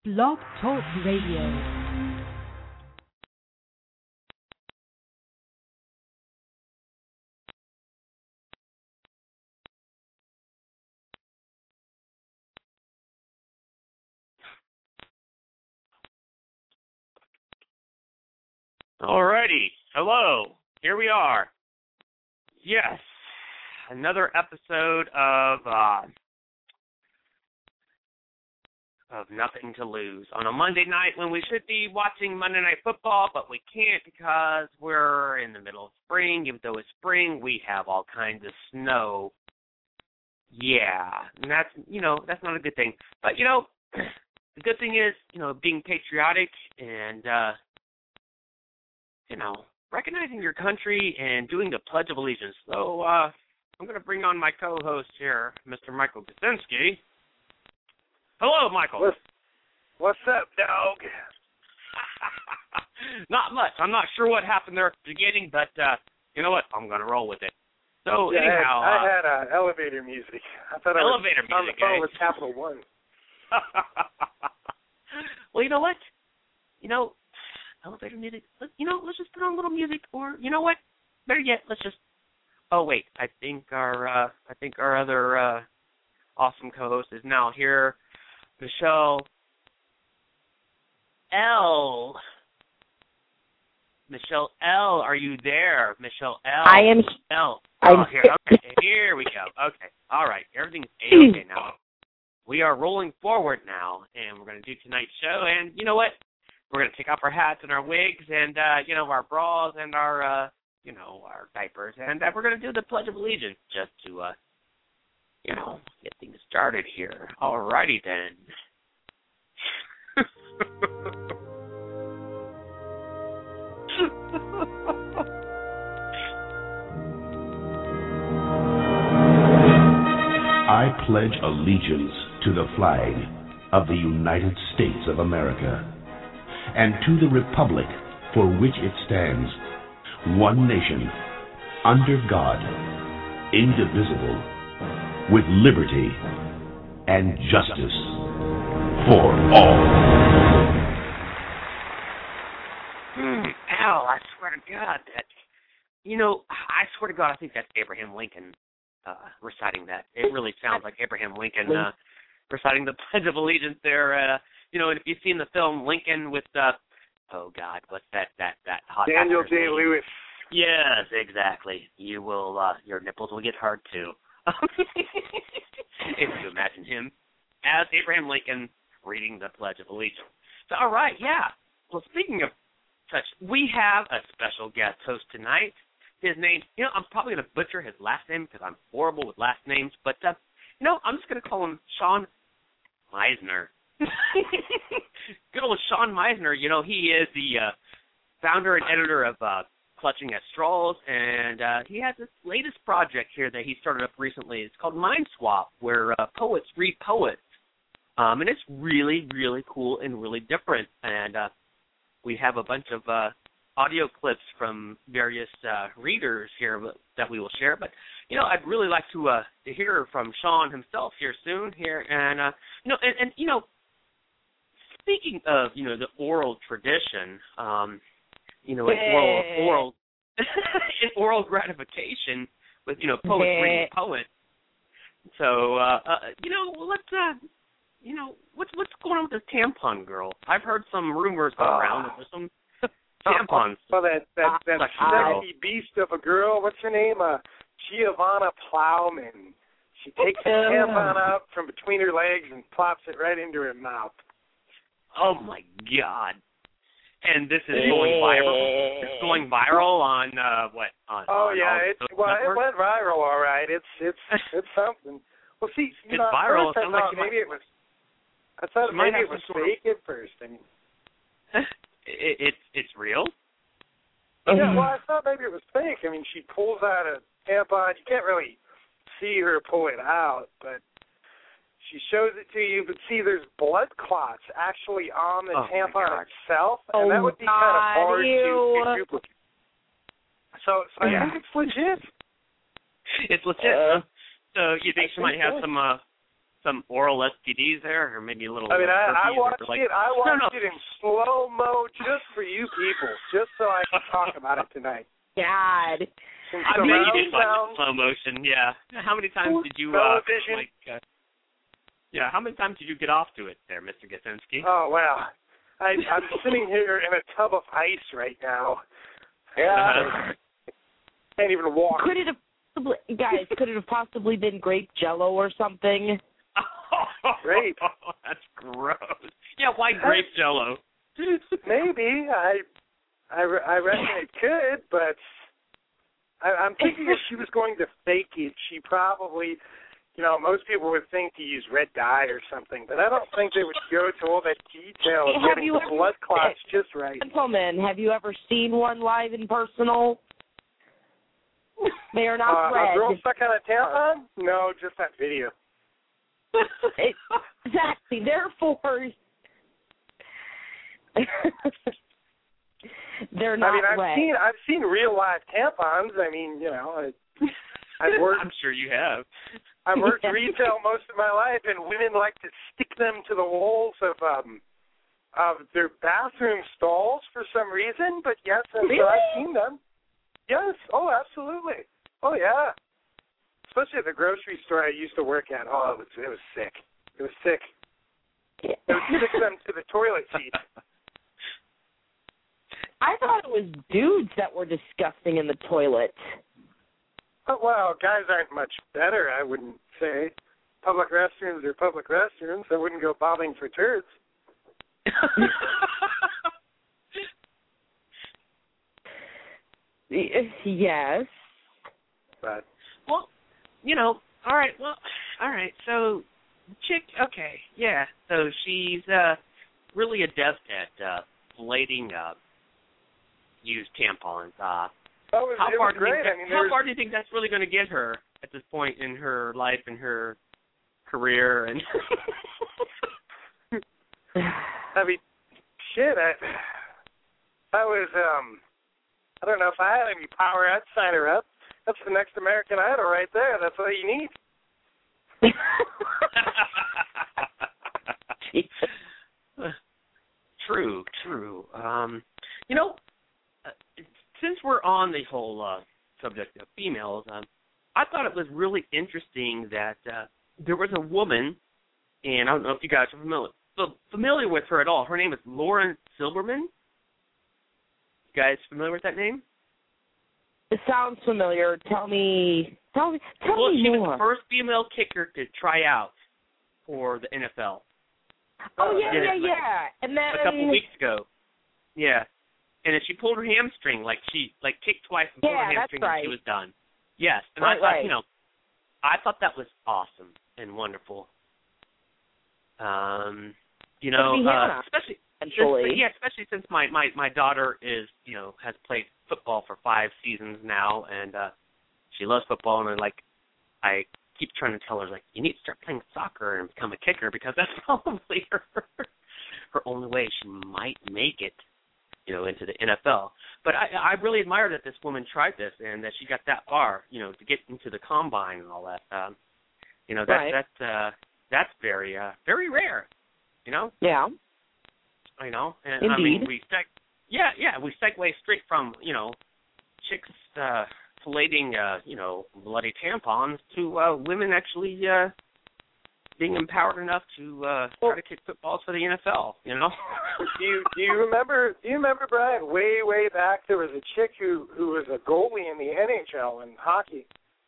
Blog Talk Radio. Alrighty, hello, here we are. Yes, another episode of Nothing to Lose on a Monday night when we should be watching Monday Night Football, but we can't because we're in the middle of spring. Even though it's spring, we have all kinds of snow. Yeah, and that's not a good thing. But, the good thing is, being patriotic and, recognizing your country and doing the Pledge of Allegiance. So I'm going to bring on my co-host here, Mr. Michael Kaczynski. Hello, Michael. What's up, dog? Not much. I'm not sure what happened there at the beginning, but you know what? I'm going to roll with it. So yeah, anyhow, I had elevator music. I thought elevator I was on the phone music, with Capital One. Well, you know what? Elevator music. Let's just put on a little music, or you know what? Better yet, let's just. Oh wait, I think our other awesome co-host is now here, Michelle L. Michelle L, are you there? Michelle L. I am. L. I'm here. Okay, here we go. Okay, all right, everything's A-okay now. We are rolling forward now, and we're going to do tonight's show. And you know what? We're going to take off our hats and our wigs and, our bras and our, our diapers. And we're going to do the Pledge of Allegiance just to, get things started here. All righty then. I pledge allegiance to the flag of the United States of America and to the republic for which it stands, one nation, under God, indivisible, with liberty and justice for all. Al, I swear to God I swear to God, I think that's Abraham Lincoln reciting that. It really sounds like Abraham Lincoln reciting the Pledge of Allegiance there. And if you've seen the film Lincoln with, what's that hot Daniel actor's name? Day-Lewis. Yes, exactly. You will, your nipples will get hard too. If you imagine him as Abraham Lincoln reading the Pledge of Allegiance. So, all right, yeah. Well, speaking of such, we have a special guest host tonight. His name, I'm probably going to butcher his last name because I'm horrible with last names, but, I'm just going to call him Sean Meisner. Good old Sean Meisner, he is the founder and editor of Clutching at Straws, and he has this latest project here that he started up recently. It's called Mind Swap, where poets read poets, and it's really, really cool and really different. And we have a bunch of audio clips from various readers here that we will share. But I'd really like to hear from Sean himself here soon. Speaking of the oral tradition, oral in oral gratification with poets reading poets. So what's going on with this tampon girl? I've heard some rumors go around that there's some tampons. Well, that sexy beast of a girl. What's her name? Giovanna Plowman. She takes a tampon out from between her legs and plops it right into her mouth. Oh my God! And this is going viral. It's going viral on what? It went viral. All right, it's something. Well, see, it's viral. I thought maybe it was. I thought maybe it was fake at first. I mean, it's real. Yeah, well, I thought maybe it was fake. I mean, she pulls out a tampon. You can't really see her pull it out, but she shows it to you. But see, there's blood clots actually on the tampon itself, and that would be kind of hard to duplicate. So I think it's legit. It's legit. So you think she might have some some oral STDs there, or maybe a little. I mean, I watched like, it. I watched it in slow-mo just for you people, just so I can talk about it tonight. God. I mean, you did watch it in slow motion, yeah. How many times did you, how many times did you get off to it there, Mr. Gasinski? Oh, well, I'm sitting here in a tub of ice right now. Yeah. Can't even walk. Could it have possibly been grape jello or something? Grape? That's gross. Yeah, why grape jello? Maybe. I reckon it could, but I'm thinking if she was going to fake it, she probably, most people would think to use red dye or something, but I don't think they would go to all that detail of getting the blood clots just right. Gentlemen, have you ever seen one live and personal? They are not red. A girl stuck on a tampon? No, just that video. Exactly. Therefore, they're not red. I've seen real live tampons. I mean, I've worked. I'm sure you have. I've worked retail most of my life, and women like to stick them to the walls of their bathroom stalls for some reason. But yes, really? I've seen them. Yes. Oh, absolutely. Oh, yeah. Especially at the grocery store I used to work at. Oh, it was sick. It was sick. They would stick them to the toilet seat. I thought it was dudes that were disgusting in the toilet. Oh, well, guys aren't much better, I wouldn't say. Public restrooms are public restrooms. I wouldn't go bobbing for turds. Yes. But. Well, all right. So, chick, okay, yeah. So she's really adept at filleting used tampons. How far do you think that's really going to get her at this point in her life and her career? And I mean, shit. I was I don't know if I had any power. I'd sign her up. That's the next American Idol right there. That's all you need. True. Since we're on the whole subject of females, I thought it was really interesting that there was a woman, and I don't know if you guys are familiar with her at all. Her name is Lauren Silberman. You guys familiar with that name? It sounds familiar. Tell me Well, me she more. was the first female kicker to try out for the NFL. Oh, yeah. And then a couple weeks ago. Yeah. And then she pulled her hamstring, she kicked twice and pulled her hamstring and she was done. Yes. And I thought, I thought that was awesome and wonderful. Especially since my daughter is, has played football for 5 seasons now, and she loves football, and I keep trying to tell her, you need to start playing soccer and become a kicker, because that's probably her only way she might make it, into the NFL. But I really admire that this woman tried this and that she got that far, to get into the combine and all that. That's very very rare, Yeah. I know. And indeed. I mean, we segue straight from, chicks filleting, bloody tampons to women actually being empowered enough to try to kick footballs for the NFL, Do you remember, Brian, way back there was a chick who was a goalie in the NHL in hockey.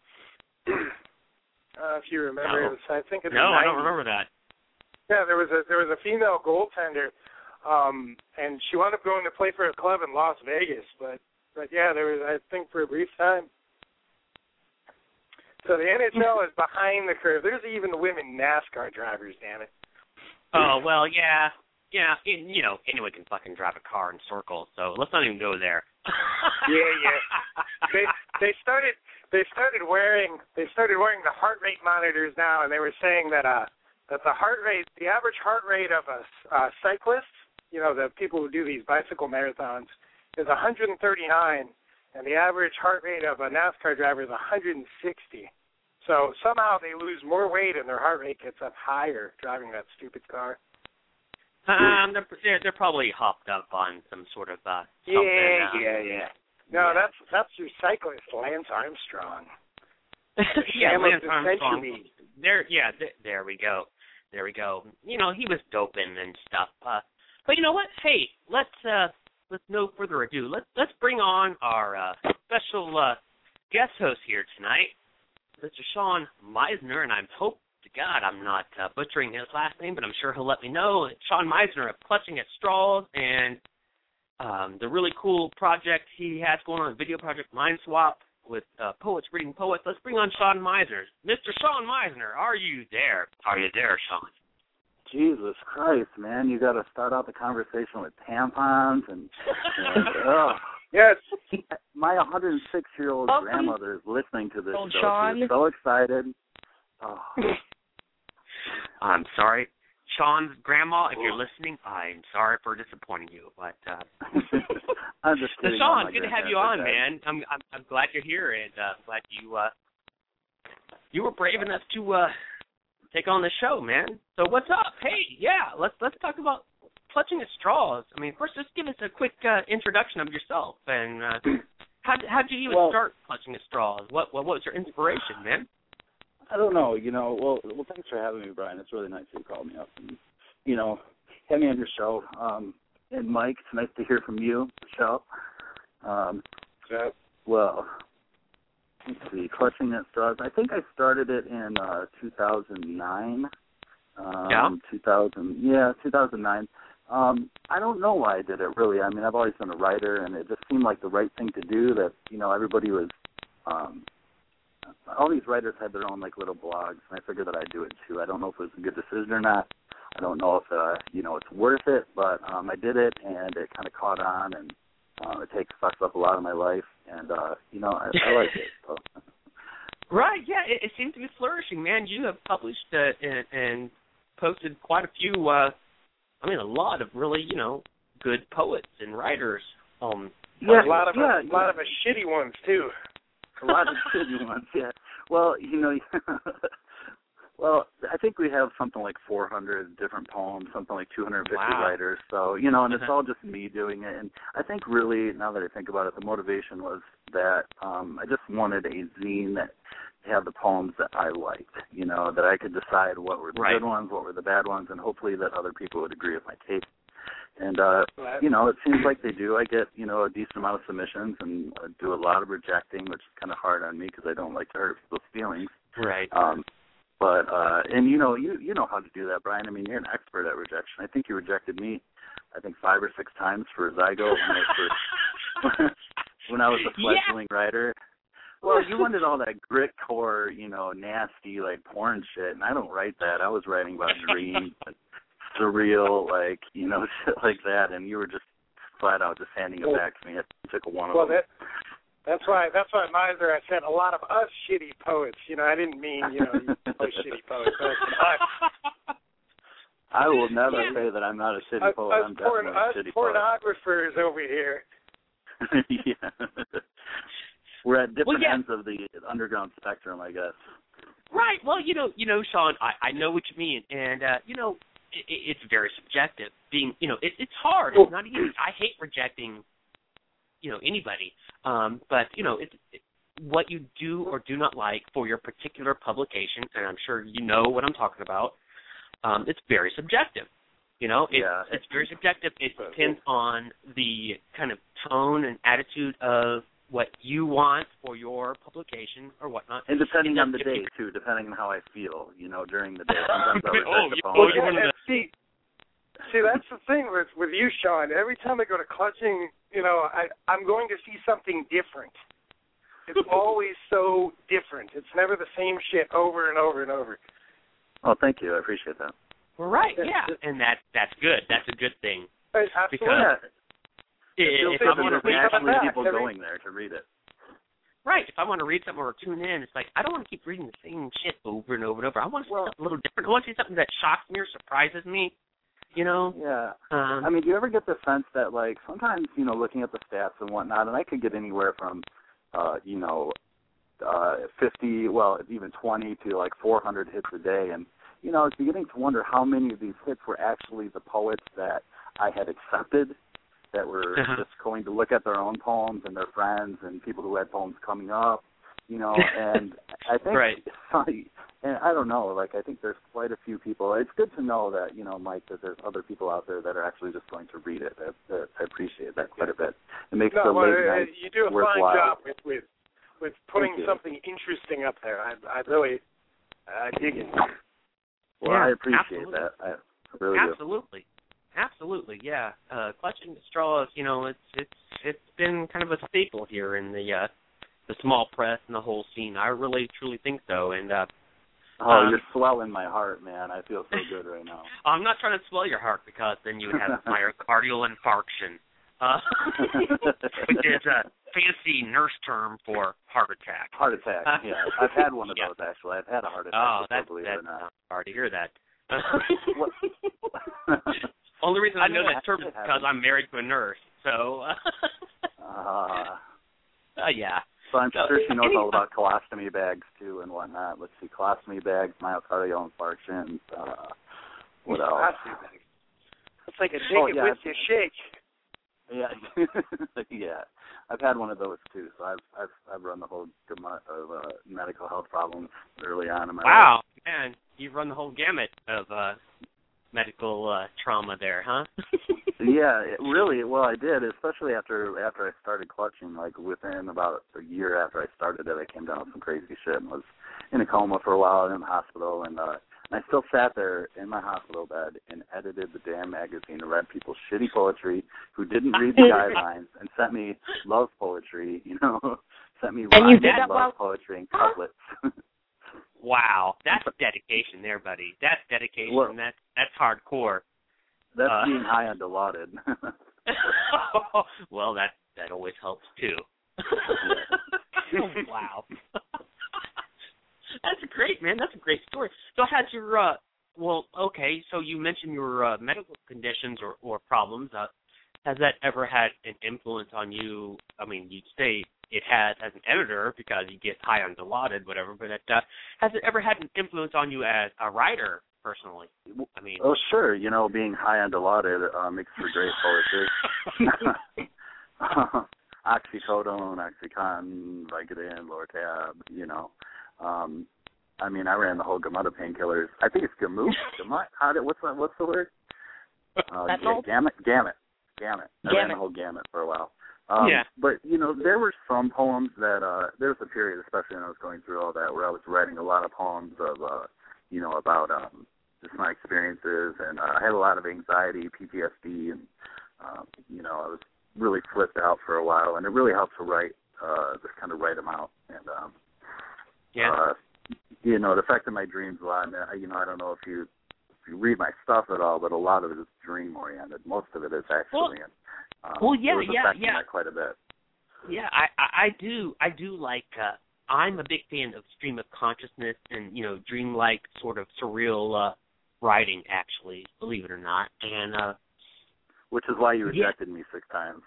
If you remember, no. It was, I think it was No, 90s. I don't remember that. Yeah, there was a female goaltender, and she wound up going to play for a club in Las Vegas. But yeah, there was, I think, for a brief time. So the NHL is behind the curve. There's even women NASCAR drivers, damn it. Oh, well, yeah. Yeah, anyone can fucking drive a car in circles, so let's not even go there. Yeah. They started wearing the heart rate monitors now, and they were saying that the average heart rate of a cyclist, the people who do these bicycle marathons, is 139, and the average heart rate of a NASCAR driver is 160. So somehow they lose more weight and their heart rate gets up higher driving that stupid car. They're probably hopped up on some sort of something. Yeah. No, that's your cyclist, Lance Armstrong. Yeah, Lance Armstrong. There we go. You know, he was doping and stuff. But you know what? Hey, let's no further ado. Let's bring on our special guest host here tonight, Mr. Sean Meisner, and I hope to God I'm not butchering his last name, but I'm sure he'll let me know. Sean Meisner of Clutching at Straws and the really cool project he has going on, video project Mind Swap with poets reading poets. Let's bring on Sean Meisner. Mr. Sean Meisner, are you there? Are you there, Sean? Jesus Christ, man! You got to start out the conversation with tampons and yes. My 106-year-old grandmother is listening to this show. Sean. She's so excited. Oh. I'm sorry, Sean's grandma. If you're listening, I'm sorry for disappointing you. But I'm just kidding. Sean, good to have you on, man. I'm glad you're here, and glad you were brave enough to take on the show, man. So what's up? Hey, yeah, let's talk about Clutching at Straws. I mean, first, just give us a quick introduction of yourself, and how'd you even start Clutching at Straws? What was your inspiration, man? I don't know. You know, well, thanks for having me, Brian. It's really nice that you called me up and, you know, had me on your show. And Mike, it's nice to hear from you, Michelle. Well, let's see, Clutching at Straws. I think I started it in 2009. 2009. I don't know why I did it, really. I mean, I've always been a writer, and it just seemed like the right thing to do. That, you know, everybody was, all these writers had their own, like, little blogs, and I figured that I'd do it, too. I don't know if it was a good decision or not. I don't know if, you know, it's worth it, but I did it, and it kind of caught on, and it sucks up a lot of my life, and, you know, I like it. So. Right, yeah, it seems to be flourishing, man. You have published and posted quite a few, a lot of really, you know, good poets and writers. A lot of shitty ones, too. A lot of shitty ones, yeah. Well, you know, well, I think we have something like 400 different poems, something like 250 writers. So, you know, and it's all just me doing it. And I think really, now that I think about it, the motivation was that I just wanted a zine that had the poems that I liked, you know, that I could decide what were the good ones, what were the bad ones, and hopefully that other people would agree with my taste. And, you know, it seems like they do. I get, you know, a decent amount of submissions and do a lot of rejecting, which is kind of hard on me because I don't like to hurt people's feelings. Right. But and you know how to do that, Brian. I mean, you're an expert at rejection. I think you rejected me, 5 or 6 times for Zygo when I was a fledgling writer. Well, you wanted all that grit core, you know, nasty, like, porn shit, and I don't write that. I was writing about dreams and surreal, like, you know, shit like that, and you were just flat out just handing it back to me. I took one of them. That's why, Meisner, I said a lot of us shitty poets. You know, I didn't mean, you know, you shitty poets. I will never say that I'm not a shitty poet. I'm definitely a shitty poet. Pornographers over here. Yeah. We're at different ends of the underground spectrum, I guess. Right. Well, you know, Sean, I know what you mean, and you know, it's very subjective. Being, you know, it's hard. It's not easy. I hate rejecting, you know, anybody. But you know, it's what you do or do not like for your particular publication, and I'm sure you know what I'm talking about. It's very subjective. You know, it's very subjective. It depends on the kind of tone and attitude of what you want for your publication or whatnot. And depending on the day, too, depending on how I feel, you know, during the day. Sometimes I reject the poem. See, that's the thing with you, Sean. Every time I go to Clutching, you know, I'm going to see something different. It's always so different. It's never the same shit over and over and over. Oh, thank you. I appreciate that. Well, right, yeah. And that's good. That's a good thing. Absolutely. Because if I want to read actually people going there to read it. Right. If I want to read something or tune in, it's like I don't want to keep reading the same shit over and over and over. I want to see something a little different. I want to see something that shocks me or surprises me. You know? Yeah. I mean, do you ever get the sense that, like, sometimes, you know, looking at the stats and whatnot, and I could get anywhere from, you know, 50, well, even 20 to like 400 hits a day. And, you know, I was beginning to wonder how many of these hits were actually the poets that I had accepted, that were just going to look at their own poems and their friends and people who had poems coming up, you know, and I think, and I don't know, like, I think there's quite a few people. It's good to know that, you know, Mike, that there's other people out there that are actually just going to read it. I appreciate that quite a bit. It makes the late night you do a worthwhile. fine job with putting something interesting up there. I really dig it. Well, yeah, I appreciate that. I really do. Absolutely, yeah. Clutching at Straws, you know, it's been kind of a staple here in the small press and the whole scene. I really truly think so. And you're swelling my heart, man. I feel so good right now. I'm not trying to swell your heart, because then you would have myocardial infarction, which is a fancy nurse term for heart attack. Heart attack, yeah. I've had one of those, actually. I've had a heart attack. Oh, that's hard to hear that. Only reason I know that term is because I'm married to a nurse. So, yeah. So I'm sure she knows all about colostomy bags, too, and whatnot. Let's see, colostomy bags, myocardial infarction, what else? It's like a take it with you shake. Yeah, yeah. I've had one of those, too, so I've run the whole gamut of medical health problems early on in my life. Wow, man, you've run the whole gamut of medical trauma there, huh? Yeah, well, I did, especially after I started clutching. Like, within about a year after I started it, I came down with some crazy shit and was in a coma for a while in the hospital, and I still sat there in my hospital bed and edited the damn magazine and read people's shitty poetry who didn't read the guidelines and sent me love poetry, you know, sent me rhymes and love poetry and couplets. Wow, that's dedication there, buddy. That's dedication. Well, that's hardcore. That's being high on Dilaudid. Well, that always helps too. Wow. That's great, man. That's a great story. So how'd your so you mentioned your medical conditions or problems. Has that ever had an influence on you? I mean, you'd say it has as an editor because you get high on Dilaudid, whatever, but has it ever had an influence on you as a writer, personally? I mean, oh, sure. You know, being high on Dilaudid makes for great poetry. Oxycodone, Oxycontin, Vicodin, Lortab, you know. I mean, I ran the whole gamut of painkillers. I think it's gamut. What's the word? Gamut. I ran the whole gamut for a while. But, you know, there were some poems that, there was a period, especially when I was going through all that, where I was writing a lot of poems of, you know, about just my experiences, and I had a lot of anxiety, PTSD, and, you know, I was really flipped out for a while, and it really helped to write, just kind of write them out. And, you know, it affected my dreams a lot. And, you know, I don't know if you read my stuff at all, but a lot of it is dream-oriented. Most of it is actually. It was affecting that quite a bit. Yeah, I do like, I'm a big fan of stream of consciousness and, you know, dreamlike sort of surreal writing, actually, believe it or not. And which is why you rejected me 6 times.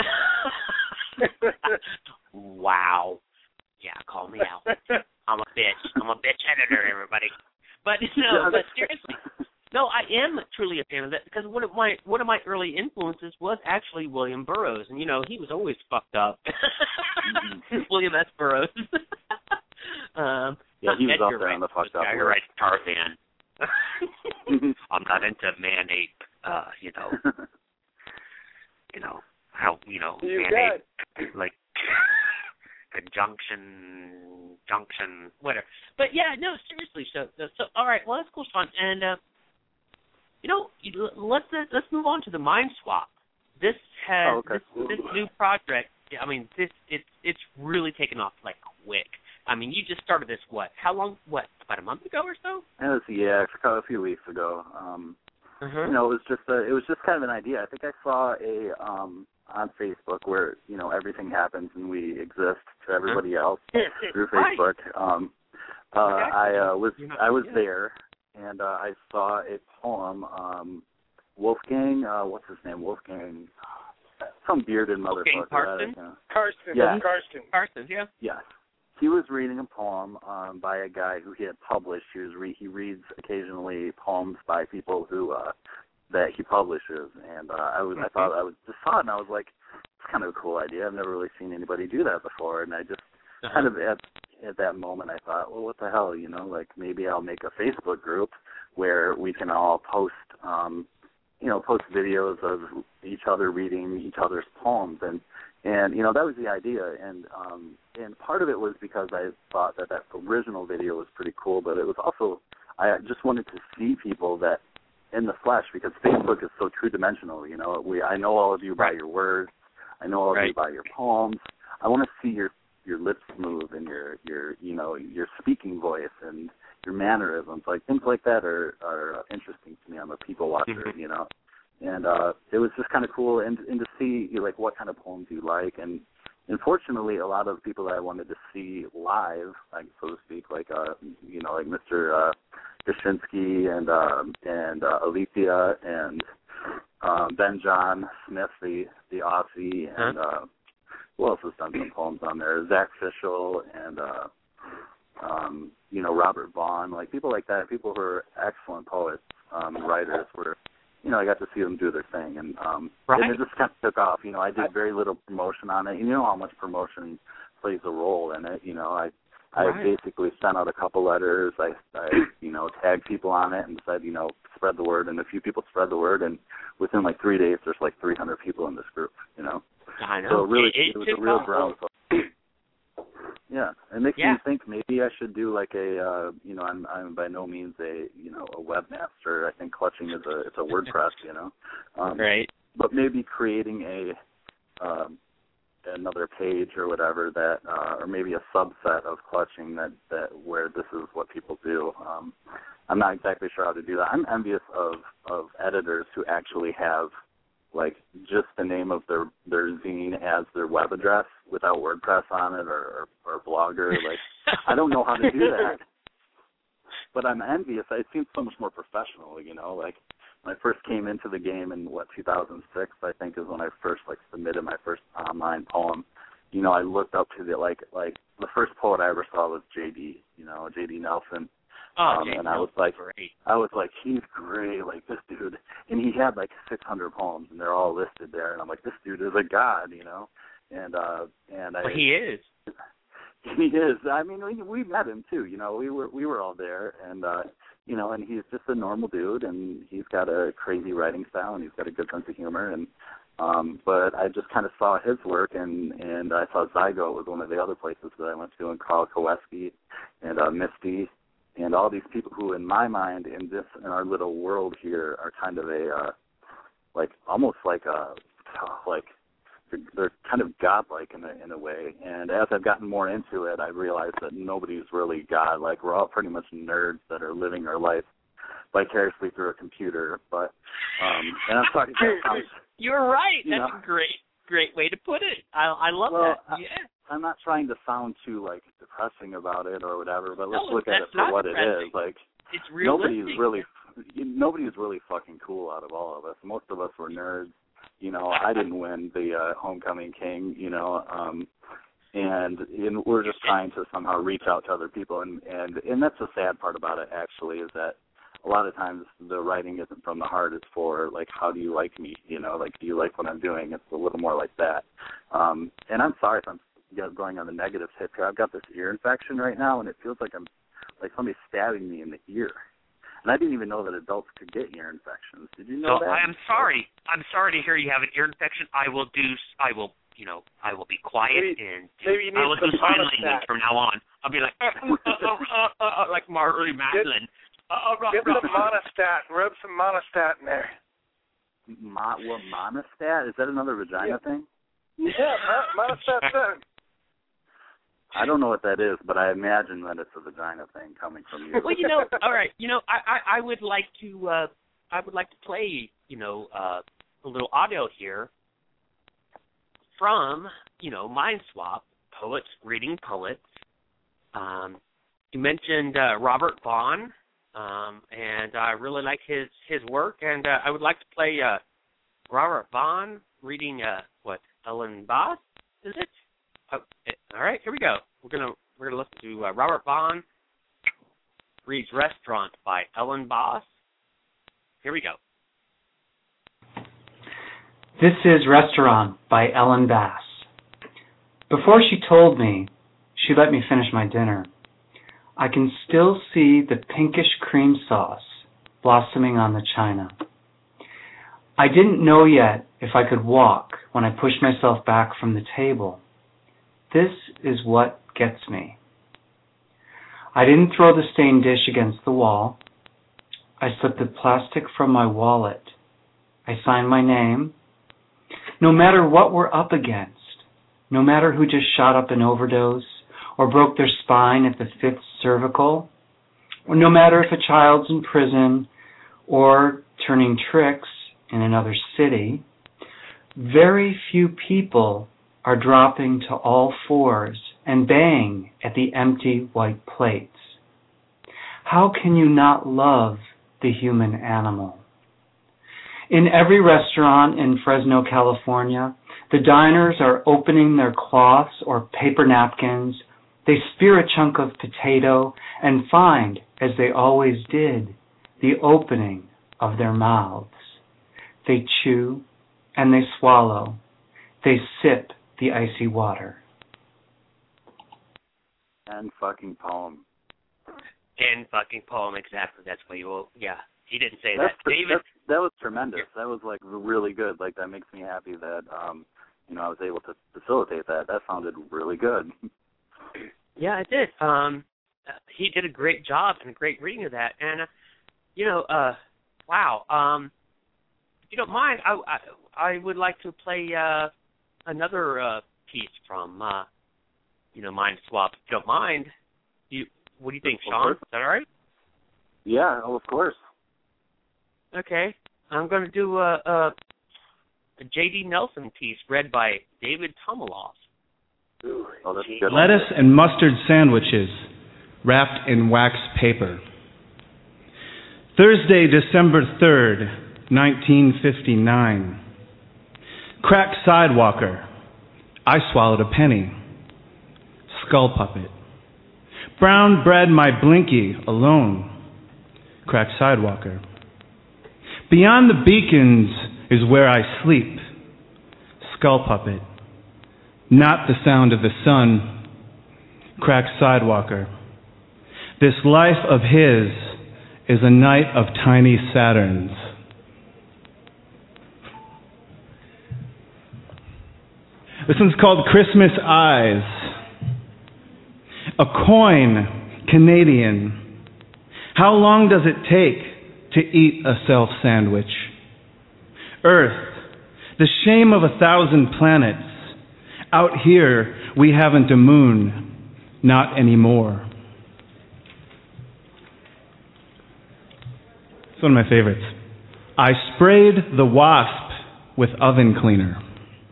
Wow. Yeah, call me out. I'm a bitch editor, everybody. But no, but seriously, no, I am truly a fan of that, because one of my early influences was actually William Burroughs, and you know he was always fucked up. William S. Burroughs. Yeah, he was up there on the fucked up. Guy who writes Tarzan. I'm not into man-ape. You know how man-ape like. Junction, whatever. But yeah, no, seriously. So all right. Well, that's cool, Sean. And you know, let's move on to the Mind Swap. This has this new project. I mean, it's really taken off like quick. I mean, you just started this. How long? About a month ago or so? It was a few weeks ago. You know, it was just kind of an idea. I think I saw on Facebook where, you know, everything happens and we exist to everybody else through Facebook. I was there, and I saw a poem. Wolfgang, what's his name? Wolfgang, some bearded motherfucker. Carsten. Carsten. Yeah. Carsten. Carsten. Yeah. Yes. he was reading a poem by a guy who he had published. He reads occasionally poems by people who that he publishes, and I thought I just saw it and I was like, it's kind of a cool idea. I've never really seen anybody do that before, and I just kind of at that moment I thought, well, what the hell, like maybe I'll make a Facebook group where we can all post post videos of each other reading each other's poems, and that was the idea, and part of it was because I thought that original video was pretty cool, but it was also I just wanted to see people that in the flesh, because Facebook is so two-dimensional. I know all of you by your words, I know all of you by your poems. I want to see your lips move and your speaking voice and your mannerisms, like things like that are interesting to me. I'm a people watcher, and it was just kind of cool and to see like what kind of poems you like, and unfortunately a lot of people that I wanted to see live, like so to speak, like like Mr. Kaczynski and Alethea and Ben John Smith, the Aussie, and who else has done some poems on there? Zach Fischel and Robert Vaughn, like people like that, people who are excellent poets and writers were, I got to see them do their thing, and it just kind of took off. I did very little promotion on it. You know how much promotion plays a role in it. I basically sent out a couple letters. I tagged people on it and said, spread the word, and a few people spread the word, and within like 3 days, there's like 300 people in this group. I know. So really, it was a real ground. Yeah, it makes me think maybe I should do like a, I'm by no means a webmaster. I think Clutching is it's a WordPress, Right. But maybe creating another page or whatever that, or maybe a subset of Clutching that where this is what people do. I'm not exactly sure how to do that. I'm envious of editors who actually have like just the name of their zine as their web address without WordPress on it or Blogger. Like I don't know how to do that, but I'm envious. It seems so much more professional. Like when I first came into the game in 2006, I think is when I first like submitted my first online poem. I looked up to like the first poet I ever saw was J.D. J.D. Nelson. And I was like, he's great, like this dude, and he had like 600 poems, and they're all listed there, and I'm like, this dude is a god, and he is. He is. I mean, we met him too, we were all there, and and he's just a normal dude, and he's got a crazy writing style, and he's got a good sense of humor, and but I just kind of saw his work, and I saw Zygo was one of the other places that I went to, and Carl Koweski and Misty. And all these people who, in my mind, in our little world here, are kind of they're kind of godlike in a way. And as I've gotten more into it, I realized that nobody's really God. Like we're all pretty much nerds that are living our life vicariously through a computer. But and I'm talking about you're right. That's a great way to put it. I love that. Yeah. I'm not trying to sound too like depressing about it or whatever, but let's look at it for what depressing. It is. Like it's realistic. Nobody's really fucking cool out of all of us. Most of us were nerds. I didn't win the Homecoming King. And we're just trying to somehow reach out to other people, and that's the sad part about it. Actually, is that a lot of times the writing isn't from the heart. It's for like, how do you like me? Like, do you like what I'm doing? It's a little more like that. And I'm sorry if I'm going on the negative tip here. I've got this ear infection right now, and it feels like I'm like somebody's stabbing me in the ear. And I didn't even know that adults could get ear infections. Did you know that? I'm sorry. I'm sorry to hear you have an ear infection. I will be quiet and I will do sign language from now on. I'll be like, like Marley Madeline. Get some Monistat and rub some Monistat in there. What, Monistat? Is that another vagina thing? Yeah, Monistat. I don't know what that is, but I imagine that it's a vagina thing coming from you. Well, all right. I would like to play, a little audio here from, Mind Swap, Poets Reading Poets. You mentioned Robert Vaughn, and I really like his work, and I would like to play Robert Vaughn reading Ellen Bass, is it? Oh, all right, here we go. We're we're going to listen to Robert Vaughn reads Restaurant by Ellen Bass. Here we go. This is Restaurant by Ellen Bass. Before she told me, she let me finish my dinner. I can still see the pinkish cream sauce blossoming on the china. I didn't know yet if I could walk when I pushed myself back from the table. This is what gets me. I didn't throw the stained dish against the wall. I slipped the plastic from my wallet. I signed my name. No matter what we're up against, no matter who just shot up an overdose or broke their spine at the 5th cervical, or no matter if a child's in prison or turning tricks in another city, very few people are dropping to all fours and bang at the empty white plates. How can you not love the human animal? In every restaurant in Fresno, California, the diners are opening their cloths or paper napkins. They spear a chunk of potato and find, as they always did, the opening of their mouths. They chew and they swallow. They sip the icy water. And fucking poem. And fucking poem, exactly. That's what you will, yeah. He didn't say that. David. That was tremendous. That was, like, really good. Like, that makes me happy that, I was able to facilitate that. That sounded really good. Yeah, it did. He did a great job and a great reading of that. And, wow. If you don't mind, I would like to play another piece from, Mind Swap. If you don't mind, what do you think, Sean? Is that all right? Yeah, of course. Okay. I'm going to do a J.D. Nelson piece read by David Tomiloff. Oh, that's good. Lettuce and mustard sandwiches wrapped in wax paper. Thursday, December 3rd, 1959. Cracked sidewalker. I swallowed a penny. Skull puppet. Brown bread my blinky alone. Cracked sidewalker. Beyond the beacons is where I sleep. Skull puppet. Not the sound of the sun. Cracked sidewalker. This life of his is a night of tiny Saturns. This one's called Christmas Eyes. A coin, Canadian. How long does it take to eat a self-sandwich? Earth, the shame of 1,000 planets. Out here, we haven't a moon, not anymore. It's one of my favorites. I sprayed the wasp with oven cleaner.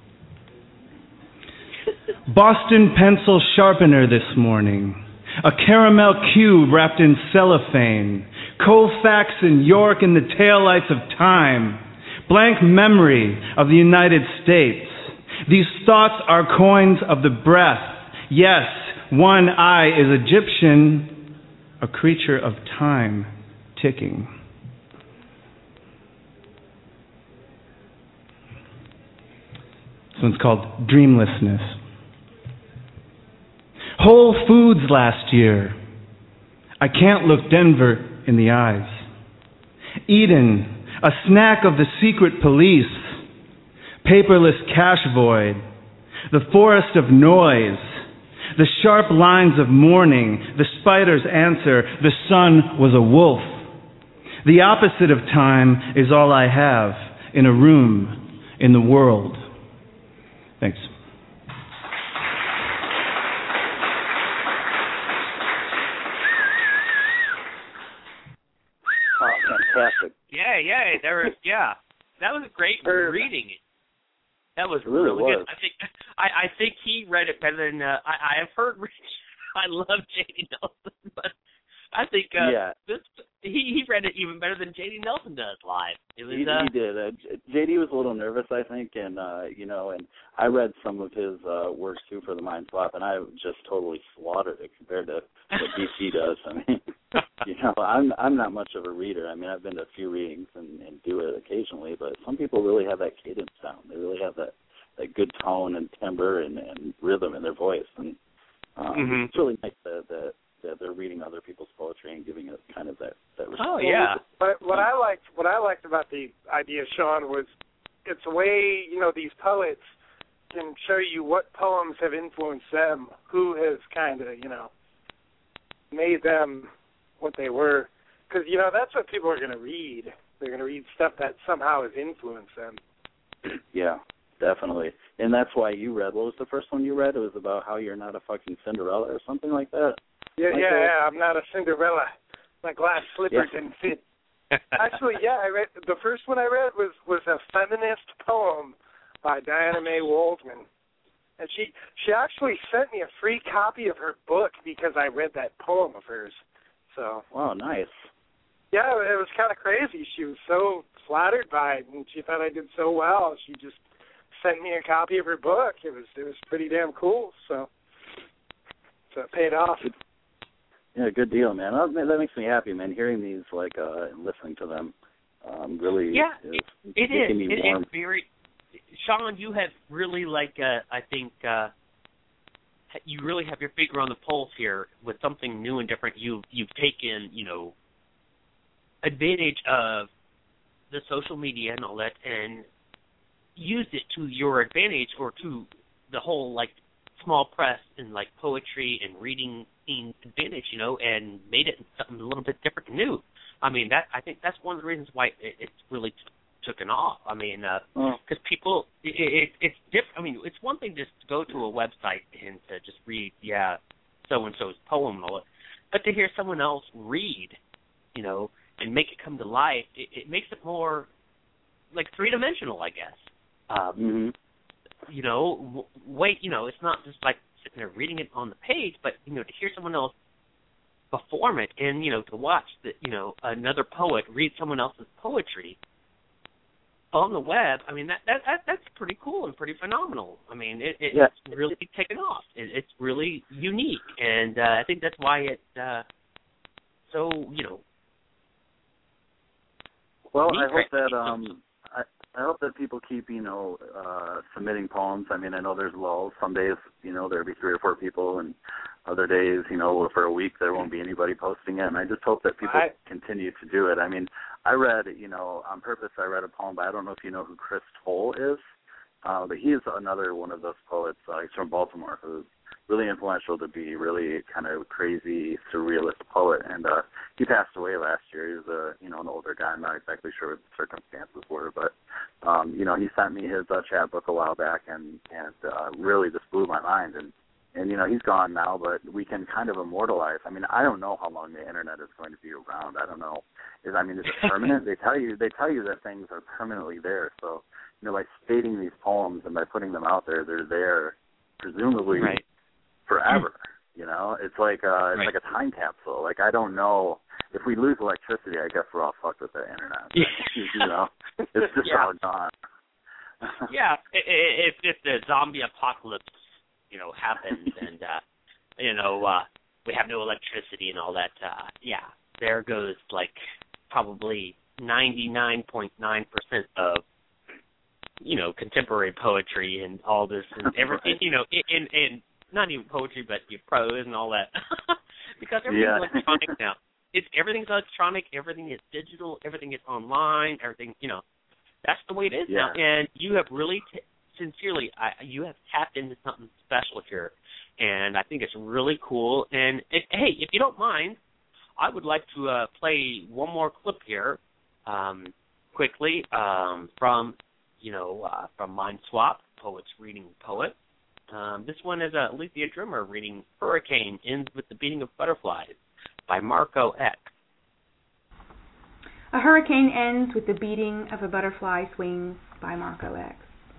Boston pencil sharpener this morning. A caramel cube wrapped in cellophane. Colfax and York in the taillights of time. Blank memory of the United States. These thoughts are coins of the breath. Yes, one eye is Egyptian, a creature of time ticking. This one's called Dreamlessness. Whole Foods last year. I can't look Denver in the eyes. Eden, a snack of the secret police. Paperless cash void. The forest of noise. The sharp lines of mourning. The spider's answer. The sun was a wolf. The opposite of time is all I have in a room in the world. Thanks. Oh, fantastic. Yeah. That was a great reading. That was really good. I think he read it better than I have heard. I love J.D. Nelson, but I think he read it even better than J.D. Nelson does live. It was, he did. J.D. was a little nervous, I think, and and I read some of his works too for the Mind Swap, and I just totally slaughtered it compared to what DC does. I mean, I'm not much of a reader. I mean, I've been to a few readings and do it occasionally, but some people really have that cadence sound. They really have that good tone and timbre and rhythm in their voice, and it's really nice that they're reading other people's poetry and giving it kind of that response. Oh yeah. But what I liked about the idea, Sean, was it's a way these poets can show you what poems have influenced them, who has kind of made them what they were, because that's what people are going to read. They're going to read stuff that somehow has influenced them. Yeah, definitely. And that's why you read. What was the first one you read? It was about how you're not a fucking Cinderella or something like that. Yeah, I'm not a Cinderella. My glass slipper didn't fit. Actually, I read the first one I read was a feminist poem by Diana Mae Waldman, and she actually sent me a free copy of her book because I read that poem of hers. So. Wow, nice. Yeah, it was kind of crazy. She was so flattered by it, and she thought I did so well. She just sent me a copy of her book. It was pretty damn cool. So it paid off. Yeah, good deal, man. That makes me happy, man. Hearing these, and listening to them, really. Yeah, it is. It is very. Sean, you have really I think you really have your finger on the pulse here with something new and different. You've taken advantage of the social media and all that, and used it to your advantage, or to the whole small press and poetry and reading scene advantage, and made it something a little bit different and new. I mean, I think that's one of the reasons why it's really taken off. I mean, because people, it's different. I mean, it's one thing just to go to a website and to just read, so and so's poem and all that, but to hear someone else read, and make it come to life, it makes it more three-dimensional, I guess. It's not just sitting there reading it on the page, but to hear someone else perform it, and to watch another poet read someone else's poetry on the web. I mean, that's pretty cool and pretty phenomenal. I mean, it's really taken off. It's really unique, and I think that's why it so Well, I hope that I hope that people keep submitting poems. I mean, I know there's lulls. Some days there'll be 3 or 4 people, and other days for a week there won't be anybody posting it. And I just hope that people continue to do it. I mean, I read on purpose. I read a poem, but I don't know if you know who Chris Toll is, but he's another one of those poets. He's from Baltimore, who's really influential to be really kind of crazy surrealist poet, and he passed away last year. He was an older guy. I'm not exactly sure what the circumstances were, but he sent me his chapbook a while back, and really just blew my mind. And he's gone now, but we can kind of immortalize. I mean, I don't know how long the internet is going to be around. I don't know. Is it permanent? They tell you that things are permanently there. So by stating these poems and by putting them out there, they're there presumably. Right. Forever, it's like a time capsule. I don't know if we lose electricity. I guess we're all fucked with the internet. It's just all gone. Yeah, if the zombie apocalypse, happens, and we have no electricity and all that, there goes probably 99.9% of contemporary poetry and all this and everything, and not even poetry, but your prose and all that, because everything's electronic now. Everything's electronic, everything is digital, everything is online, everything. That's the way it is now. And you have really, sincerely, you have tapped into something special here, and I think it's really cool. And hey, if you don't mind, I would like to play one more clip here, quickly, from Mind Swap, Poets Reading Poet. This one is Alethea Drimmer reading Hurricane Ends with the Beating of Butterflies by Marco X. A hurricane ends with the beating of a butterfly's wings by Marco X.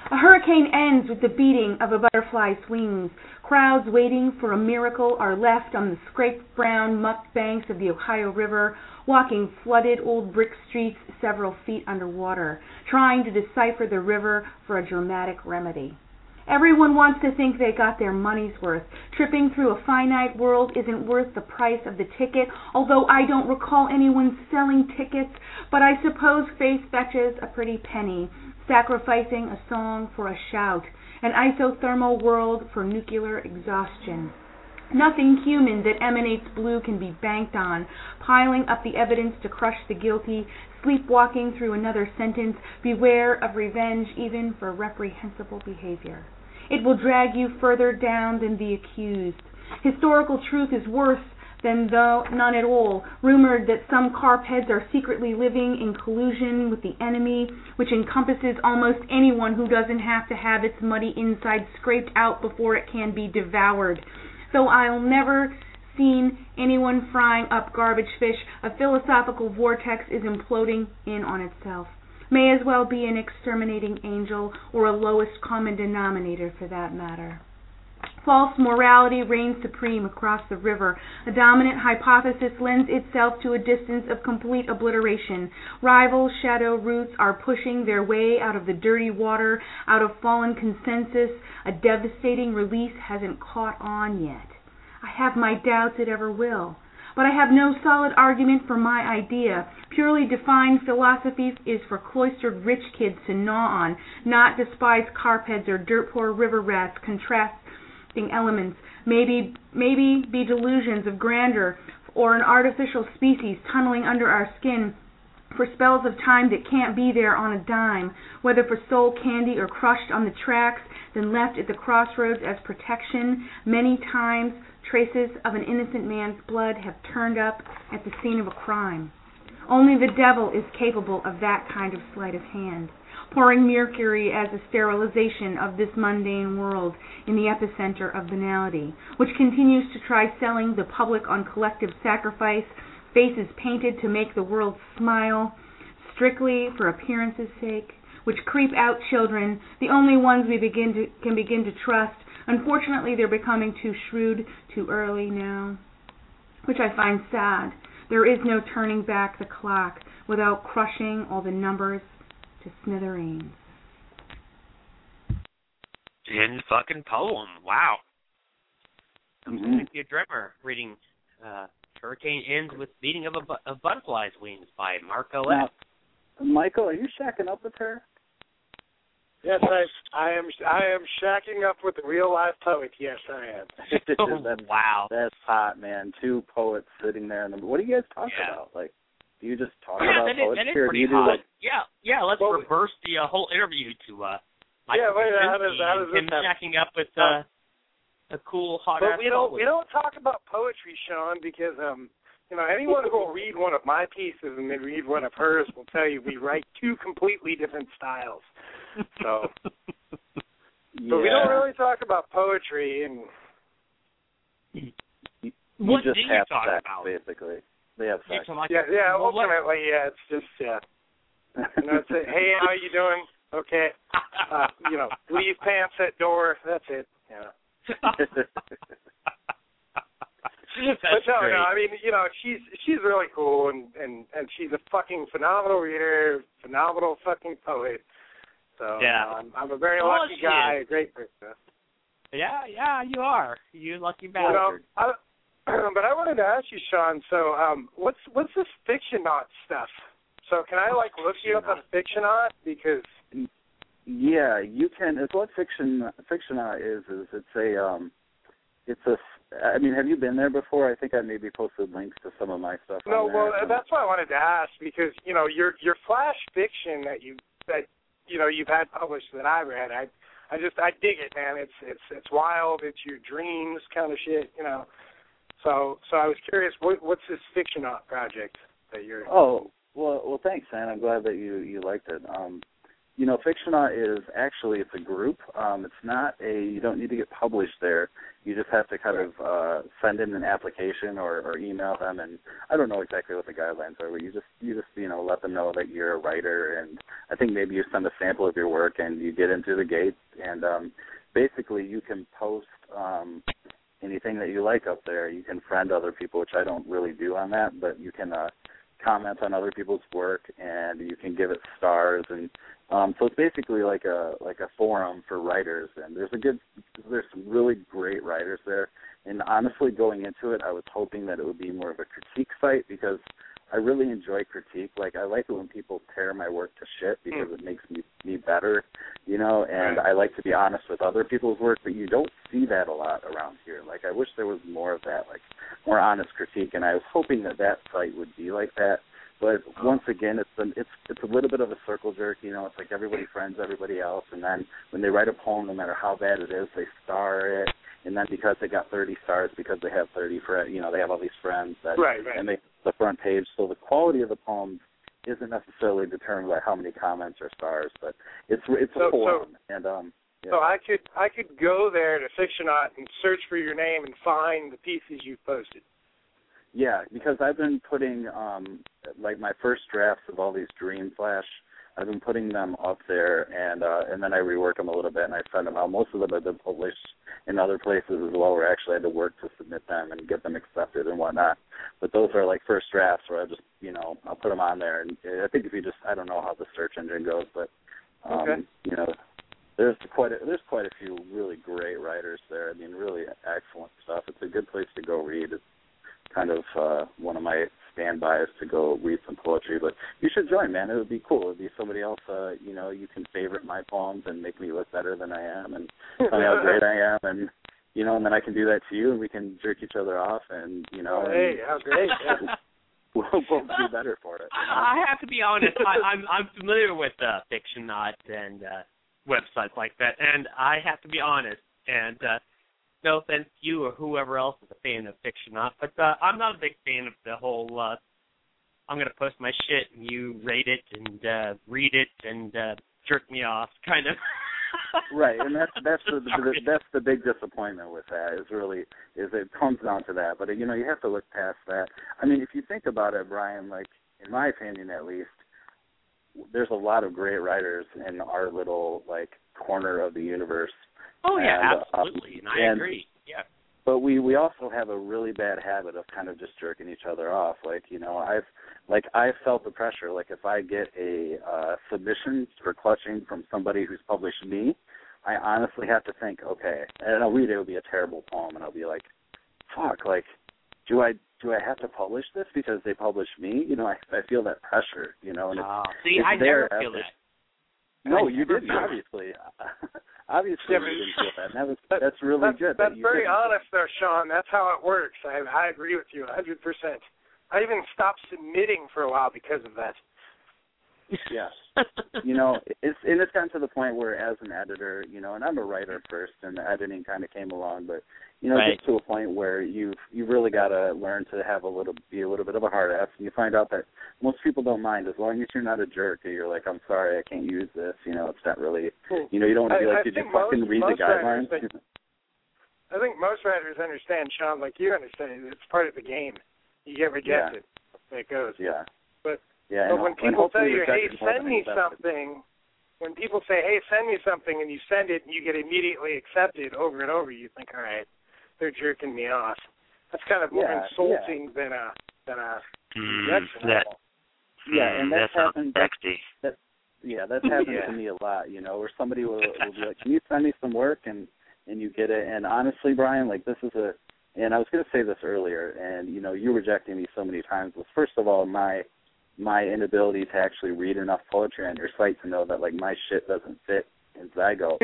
A hurricane ends with the beating of a butterfly's wings. Crowds waiting for a miracle are left on the scraped brown muck banks of the Ohio River, walking flooded old brick streets several feet underwater, trying to decipher the river for a dramatic remedy. Everyone wants to think they got their money's worth. Tripping through a finite world isn't worth the price of the ticket, although I don't recall anyone selling tickets, but I suppose faith fetches a pretty penny, sacrificing a song for a shout, an isothermal world for nuclear exhaustion. Nothing human that emanates blue can be banked on, piling up the evidence to crush the guilty, sleepwalking through another sentence, beware of revenge even for reprehensible behavior. It will drag you further down than the accused. Historical truth is worse than though none at all, rumored that some carpheads are secretly living in collusion with the enemy, which encompasses almost anyone who doesn't have to have its muddy inside scraped out before it can be devoured. Though I'll never seen anyone frying up garbage fish, a philosophical vortex is imploding in on itself. May as well be an exterminating angel, or a lowest common denominator for that matter. False morality reigns supreme across the river. A dominant hypothesis lends itself to a distance of complete obliteration. Rival shadow roots are pushing their way out of the dirty water, out of fallen consensus. A devastating release hasn't caught on yet. I have my doubts it ever will. But I have no solid argument for my idea. Purely defined philosophy is for cloistered rich kids to gnaw on, not despised carpets or dirt-poor river rats, contrasting elements, maybe be delusions of grandeur or an artificial species tunneling under our skin for spells of time that can't be there on a dime, whether for soul candy or crushed on the tracks, then left at the crossroads as protection. Many times traces of an innocent man's blood have turned up at the scene of a crime. Only the devil is capable of that kind of sleight of hand, pouring mercury as a sterilization of this mundane world in the epicenter of banality, which continues to try selling the public on collective sacrifice, faces painted to make the world smile, strictly for appearance's sake, which creep out children, the only ones we can begin to trust. Unfortunately, they're becoming too shrewd too early now, which I find sad. There is no turning back the clock without crushing all the numbers to smithereens. In fucking poem. Wow. Mm-hmm. Cynthia Drimmer reading Hurricane Ends with Beating of a Butterfly's Wings by Marco F. Michael, are you shacking up with her? Yes, I am shacking up with the real life poet. Yes, I am. Wow. That's hot, man. Two poets sitting there. What do you guys talk about? Like, do you just talk about poetry, or do you do like? Yeah. Let's reverse the whole interview to Michael how does him shacking up with a cool hot. But we don't talk about poetry, Sean, because anyone who will read one of my pieces and then read one of hers will tell you we write two completely different styles. So, but we don't really talk about poetry, and what just do you have talk sex, about? basically. They have sex. Ultimately, it's just it's a, hey, how you doing? Okay, leave pants at door. That's it. Yeah. But no, I mean, she's really cool, and she's a fucking phenomenal reader, phenomenal fucking poet. So yeah, I'm a very lucky guy, a great person. Yeah, you are. You lucky bastard. But I wanted to ask you, Sean. So, what's this Fictionaut stuff? So, can I look you up on Fictionaut? Because yeah, you can. It's what Fictionaut is it's a. I mean, have you been there before? I think I maybe posted links to some of my stuff. No, on there. well, that's what I wanted to ask, because your flash fiction that you've had published that I read, I dig it, man. It's wild. It's your dreams kind of shit, So I was curious, what's this Fictionaut project that you're? Oh, well, thanks, man. I'm glad that you liked it. Fictionaut is actually, it's a group. It's not you don't need to get published there. You just have to kind of send in an application or email them, and I don't know exactly what the guidelines are, but you just let them know that you're a writer, and I think maybe you send a sample of your work and you get into the gates, and basically you can post anything that you like up there. You can friend other people, which I don't really do on that, but you can comment on other people's work, and you can give it stars, and so it's basically like a forum for writers, and there's some really great writers there. And honestly, going into it, I was hoping that it would be more of a critique site, because I really enjoy critique. Like, I like it when people tear my work to shit, because it makes me better, and I like to be honest with other people's work, but you don't see that a lot around here. Like, I wish there was more of that, like more honest critique, and I was hoping that site would be like that. But once again, it's a little bit of a circle jerk, It's like everybody friends everybody else, and then when they write a poem, no matter how bad it is, they star it, and then because they got 30 stars, because they have 30 friends, they have all these friends that and they the front page. So the quality of the poems isn't necessarily determined by how many comments or stars, but it's a forum, and So I could go there to Fictionaut and search for your name and find the pieces you've posted. Yeah, because I've been putting, like, my first drafts of all these Dream Flash, I've been putting them up there, and then I rework them a little bit, and I send them out. Most of them have been published in other places as well, where I actually had to work to submit them and get them accepted and whatnot. But those are, like, first drafts where I just, I'll put them on there. And I think I don't know how the search engine goes, but, there's quite a few really great writers there. I mean, really excellent stuff. It's a good place to go read. It's kind of one of my standbys to go read some poetry, but you should join, man. It would be cool. It would be somebody else, you can favorite my poems and make me look better than I am and tell me how great I am, and, and then I can do that to you, and we can jerk each other off, and, Hey, how great. We'll both do better for it. I have to be honest. I'm familiar with Fictionaut and websites like that, and I have to be honest, and no offense to you or whoever else is a fan of Fictionaut, but I'm not a big fan of the whole I'm going to post my shit and you rate it and read it and jerk me off kind of. Right, and that's the big disappointment with that is it comes down to that. But, you have to look past that. I mean, if you think about it, Brian, like, in my opinion at least, there's a lot of great writers in our little, like, corner of the universe. Oh, yeah, absolutely, and I agree, yeah. But we also have a really bad habit of kind of just jerking each other off. Like, I've felt the pressure. Like, if I get a submission for clutching from somebody who's published me, I honestly have to think, okay, and I'll read it, it'll be a terrible poem, and I'll be like, fuck, like, do I have to publish this because they published me? I feel that pressure, and see, I never feel that. No, you didn't, obviously. Obviously, you didn't feel that. And that's really good. That's very honest, though, Sean. That's how it works. I agree with you 100%. I even stopped submitting for a while because of that. Yeah. It's gotten to the point where, as an editor, and I'm a writer first, and the editing kind of came along, but, it gets to a point where you've really got to learn to be a little bit of a hard ass, and you find out that most people don't mind as long as you're not a jerk, or you're like, I'm sorry, I can't use this, it's not really, you don't want to be like, did you fucking read the guidelines? I think most writers understand, Sean, like you understand, it's part of the game. You get rejected. Yeah. It goes. Yeah. But Yeah, when people tell you, hey, send me something, when people say, hey, send me something, and you send it and you get immediately accepted over and over, you think, all right, they're jerking me off. That's kind of more insulting than a rejection. And that's happened. That's happened to me a lot, where somebody will be like, can you send me some work, and you get it. And honestly, Brian, like, this is and I was going to say this earlier, and, you rejecting me so many times was, first of all, my inability to actually read enough poetry on your site to know that, like, my shit doesn't fit in Zygo.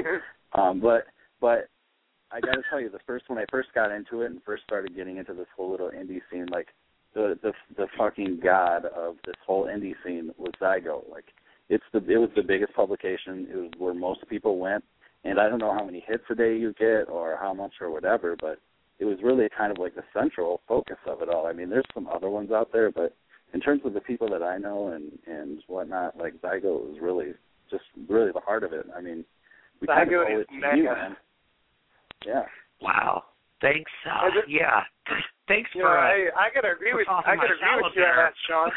But I got to tell you, when I first got into it and first started getting into this whole little indie scene, like, the fucking god of this whole indie scene was Zygo. Like, it was the biggest publication. It was where most people went, and I don't know how many hits a day you get or how much or whatever, but it was really kind of like the central focus of it all. I mean, there's some other ones out there, but in terms of the people that I know and whatnot, like, Zygo was really just really the heart of it. I mean, we Zygote kind of owe is it to mega. you, man. Yeah. Wow. Thanks. Yeah. Thanks for. I gotta agree with you on that, Sean.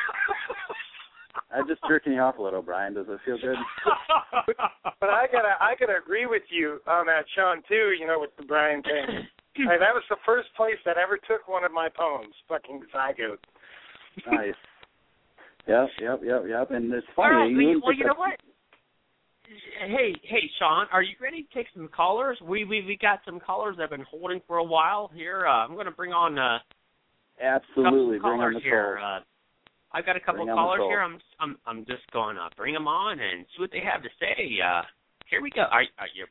I'm just jerking you off a little, Brian. Does it feel good? But I gotta agree with you on that, Sean, too. You know, with the Brian thing. That was the first place that ever took one of my poems. Fucking Zygote. Nice. Yep. And it's funny. All right. Well, you know what? Hey, Sean, are you ready to take some callers? We got some callers that have been holding for a while here. I'm going to bring on absolutely bring on the here. call. I've got a couple of callers here. I'm just going to bring them on and see what they have to say. Here we go. Are you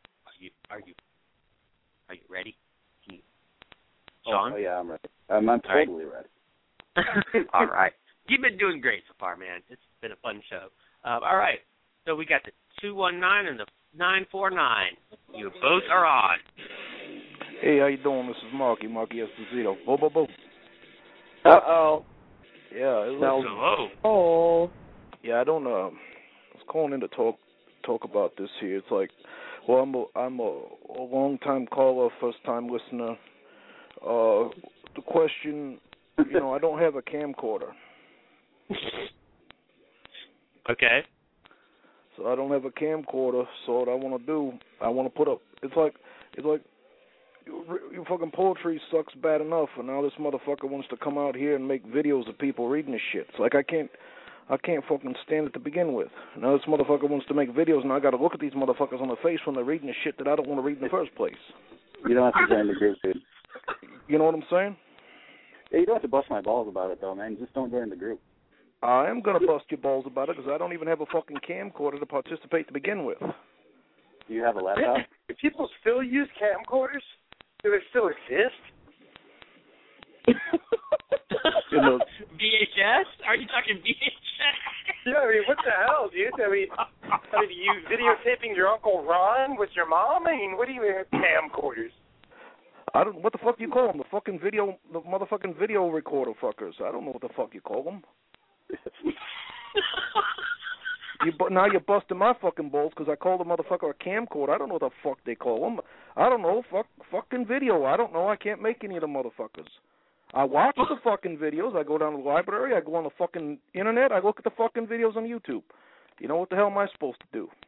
ready? Sean? Oh yeah, I'm ready. I'm totally ready. All right. You've been doing great so far, man. It's been a fun show. All right. So we got the 219 and the 949. You both are on. Hey, how you doing? This is Marky Esposito. Bo. Uh-oh. Yeah. Oh. Yeah, I don't I was calling in to talk about this here. It's like, well, I'm a long-time caller, first-time listener. The question, I don't have a camcorder. Okay. So I don't have a camcorder, so what I want to do, I want to put up, it's like your fucking poetry sucks bad enough, and now this motherfucker wants to come out here and make videos of people reading this shit. It's like I can't fucking stand it to begin with. Now this motherfucker wants to make videos, and I got to look at these motherfuckers on the face when they're reading the shit that I don't want to read in the first place. You don't have to join the group, dude. You know what I'm saying? Yeah, you don't have to bust my balls about it, though, man. Just don't join the group. I am going to bust your balls about it because I don't even have a fucking camcorder to participate to begin with. Do you have a laptop? Do people still use camcorders? Do they still exist? VHS? Are you talking VHS? Yeah, I mean, what the hell, dude? I mean, you videotaping your Uncle Ron with your mom? I mean, what do you mean camcorders? What the fuck do you call them? The motherfucking video recorder fuckers. I don't know what the fuck you call them. Now you're busting my fucking balls because I called the motherfucker a camcorder. I don't know what the fuck they call them. I don't know. Fucking video. I don't know. I can't make any of the motherfuckers. I watch the fucking videos. I go down to the library. I go on the fucking internet. I look at the fucking videos on YouTube. You know what the hell am I supposed to do?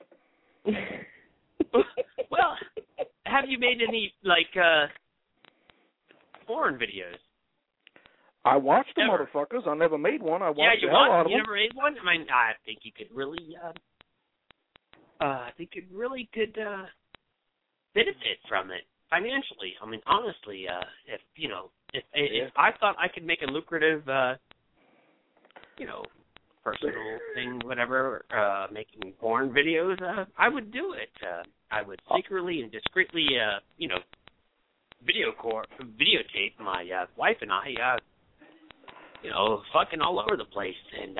Well, have you made any, foreign videos? I watched the motherfuckers. I never made one. I watched you the hell out of them. You never made one? I mean, I think you could really, benefit from it financially. I mean, honestly, if I thought I could make a lucrative, personal thing, whatever, making porn videos, I would do it. I would secretly and discreetly, videotape my wife and I, fucking all over the place, and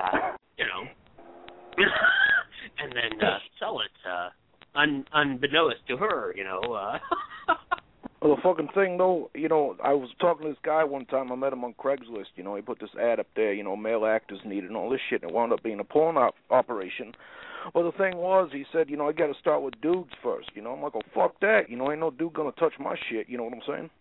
and then sell it unbeknownst to her, Well, the fucking thing, though, I was talking to this guy one time. I met him on Craigslist. He put this ad up there, male actors needed and all this shit, and it wound up being a porn operation. Well, the thing was, he said, I got to start with dudes first. I'm like, oh, fuck that. Ain't no dude going to touch my shit. You know what I'm saying?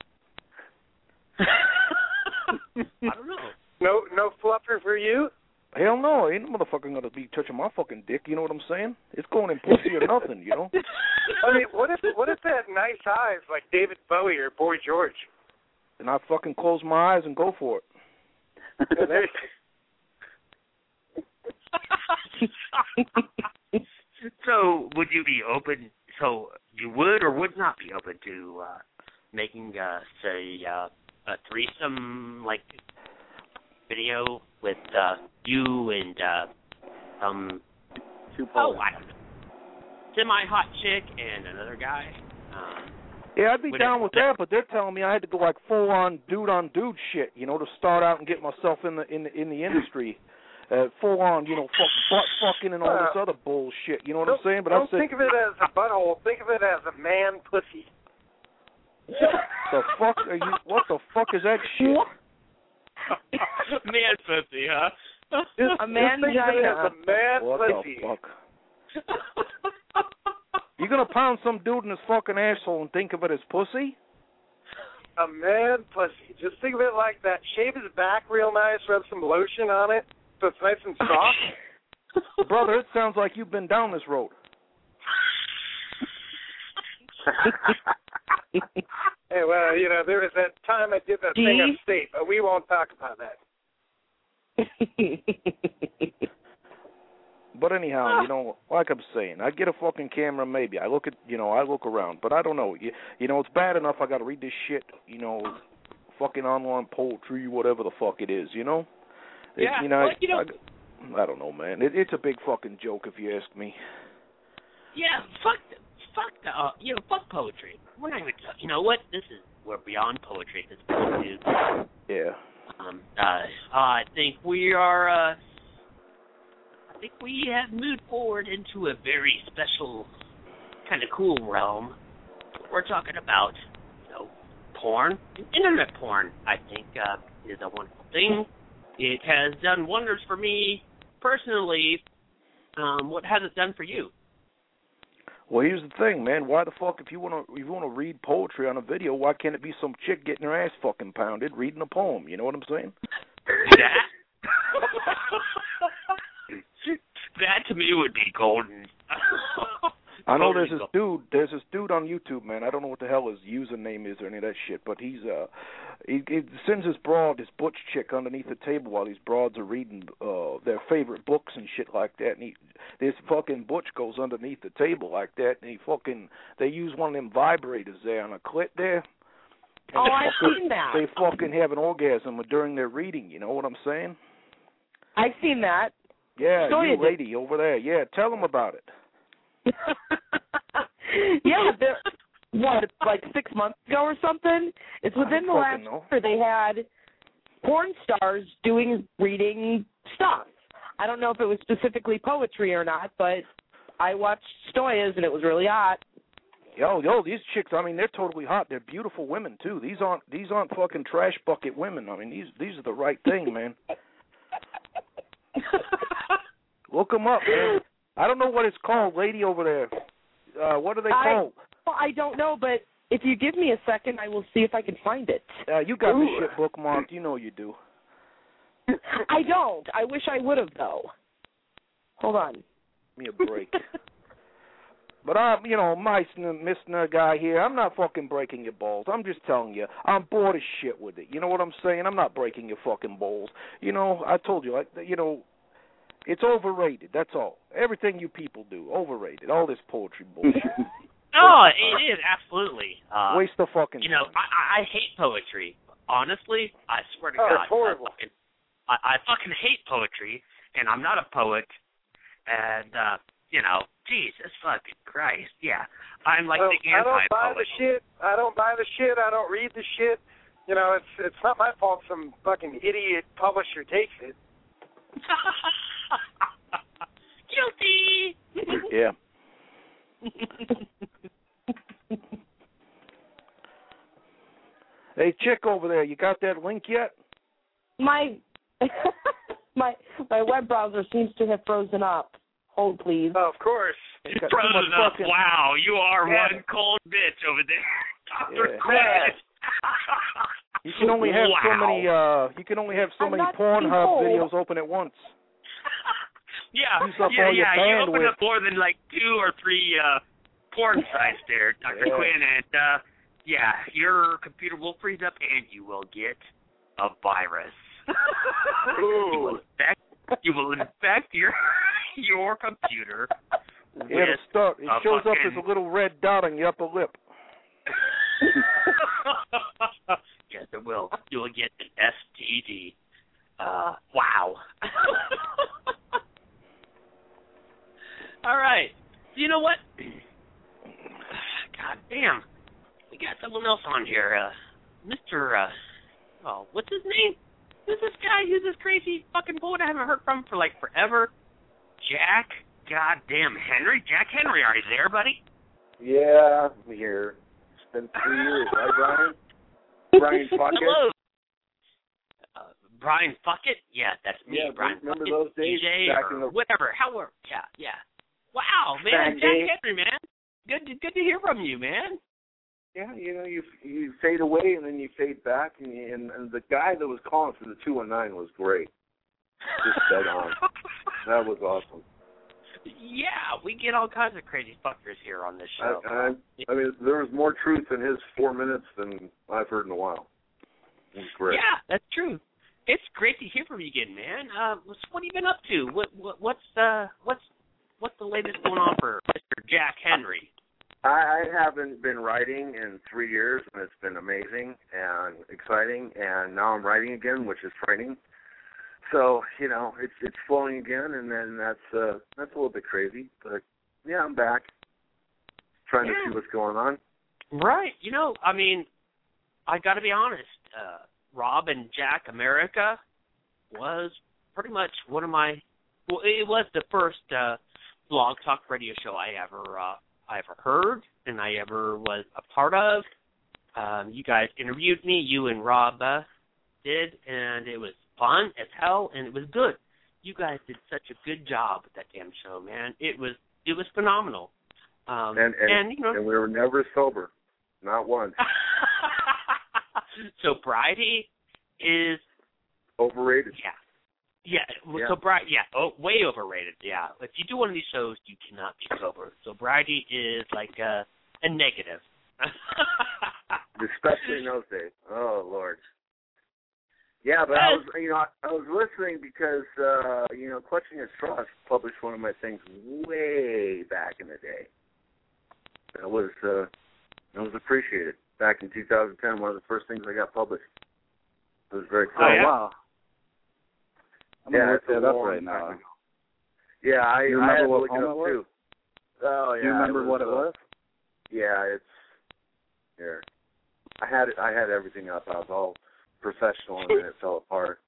I don't know. No fluffer for you? Hell no, ain't no motherfucker gonna be touching my fucking dick. You know what I'm saying? It's going in pussy or nothing. I mean, what if they had nice eyes like David Bowie or Boy George? And I fucking close my eyes and go for it. So, would you be open? So, you would or would not be open to making, say, a threesome video with you and two poets. I don't know, semi-hot chick and another guy. Yeah, I'd be down with that, but they're telling me I had to go full-on dude-on-dude shit, to start out and get myself in the industry. Full-on, butt fucking and all this other bullshit. You know what I'm saying? But don't think of it as a butthole. Think of it as a man pussy. The fuck are you? What the fuck is that shit? Man pussy, huh? A man vagina. A man what pussy. The fuck? You gonna pound some dude in his fucking asshole and think of it as pussy? A man pussy. Just think of it like that. Shave his back real nice, rub some lotion on it so it's nice and soft. Brother, it sounds like you've been down this road. Hey, well, you know, there was that time I did that thing upstate, but we won't talk about that. But anyhow, you know, like I'm saying, I get a fucking camera, maybe. I look around, but I don't know. You know, it's bad enough I got to read this shit, you know, fucking online poetry, whatever the fuck it is, you know? Yeah, I don't know, man. It's a big fucking joke if you ask me. Yeah, fuck poetry. We're not even, you know what? We're beyond poetry at this point, dude. Yeah. I think we are, I think we have moved forward into a very special, kind of cool realm. We're talking about, you know, porn. Internet porn, I think, is a wonderful thing. It has done wonders for me personally. What has it done for you? Well, here's the thing, man. Why the fuck, if you wanna read poetry on a video, why can't it be some chick getting her ass fucking pounded reading a poem? You know what I'm saying? That to me would be golden. I know there's this dude on YouTube, man. I don't know what the hell his username is or any of that shit, but he sends his butch chick underneath the table while these broads are reading their favorite books and shit like that, and this fucking butch goes underneath the table like that, and they use one of them vibrators there on a clit there. Oh, I've seen that. They fucking have an orgasm during their reading, you know what I'm saying? I've seen that. Yeah, you lady over there. Yeah, tell them about it. Yeah, like 6 months ago or something? It's within the last year they had porn stars reading stuff. I don't know if it was specifically poetry or not, but I watched Stoya's and it was really hot. Yo, these chicks, I mean, they're totally hot. They're beautiful women too. These aren't fucking trash bucket women. I mean, these are the right thing, man. Look them up, man. I don't know what it's called, lady over there. What are they called? I don't know, but if you give me a second, I will see if I can find it. You got the shit bookmarked. You know you do. I don't. I wish I would have, though. Hold on. Give me a break. But I'm, you know, Mr. Guy here, I'm not fucking breaking your balls. I'm just telling you, I'm bored as shit with it. You know what I'm saying? I'm not breaking your fucking balls. You know, I told you, it's overrated, that's all. Everything you people do, overrated. All this poetry bullshit. Oh, it is, absolutely. Waste of fucking time. You know, I hate poetry. Honestly, I swear to God. It's horrible. I fucking hate poetry, and I'm not a poet. And, you know, Jesus fucking Christ, yeah. I'm like the anti-poet. I don't buy the shit. I don't read the shit. You know, it's not my fault some fucking idiot publisher takes it. Guilty! Yeah. Hey, chick over there, you got that link yet? My web browser seems to have frozen up. Hold, please. Oh, of course. Frozen up. Wow, you are one cold bitch over there. Dr. Quinn. You can only have so many. You can only have so many Pornhub videos open at once. Yeah. You open up more than like 2 or 3 porn sites there, Dr. Quinn, and your computer will freeze up, and you will get a virus. You will infect your computer. It shows up as a little red dot on your upper lip. Yes, it will. You will get an STD. Wow. All right. So you know what? God damn. We got someone else on here. Mr. What's his name? Who's this guy? Who's this crazy fucking poet I haven't heard from for like forever? Jack goddamn Henry? Jack Henry, are you there, buddy? Yeah, I'm here. It's been 3 years, right, Brian? Brian Fuckett? Hello. Brian Fuckett? Yeah, that's me, yeah, Brian remember Fuckett, those days? DJ, back or in the... whatever, however, yeah. Wow, man, Jack Henry, man. Good to hear from you, man. Yeah, you fade away and then you fade back, and the guy that was calling for the 219 was great. Just dead on. That was awesome. Yeah, we get all kinds of crazy fuckers here on this show. I mean, there was more truth in his 4 minutes than I've heard in a while. It was great. Yeah, that's true. It's great to hear from you again, man. What have you been up to? What's the latest going on for Mr. Jack Henry? I haven't been writing in 3 years, and it's been amazing and exciting. And now I'm writing again, which is frightening. So it's flowing again, and then that's a little bit crazy. But yeah, I'm back, trying to see what's going on. Right. I mean, I got to be honest. Rob and Jack America was pretty much one of my. Well, it was the first blog talk radio show I ever heard and I ever was a part of. You guys interviewed me, you and Rob did, and it was fun as hell, and it was good. You guys did such a good job with that damn show, man. It was phenomenal. And we were never sober, not once. Sobriety is overrated. Yeah. Way overrated. Yeah. If you do one of these shows, you cannot be sober. Sobriety is like a negative. Especially in those days. Oh Lord. Yeah, but I was listening because Clutching at Straws published one of my things way back in the day. That was appreciated. Back in 2010, one of the first things I got published. It was very cool. Oh, yeah? Wow. I'm going to look that up right now. Yeah, I had to look it up too. Oh, yeah. Do you remember what it was? Yeah, it's here. I had everything up. I was all professional, and then it fell apart.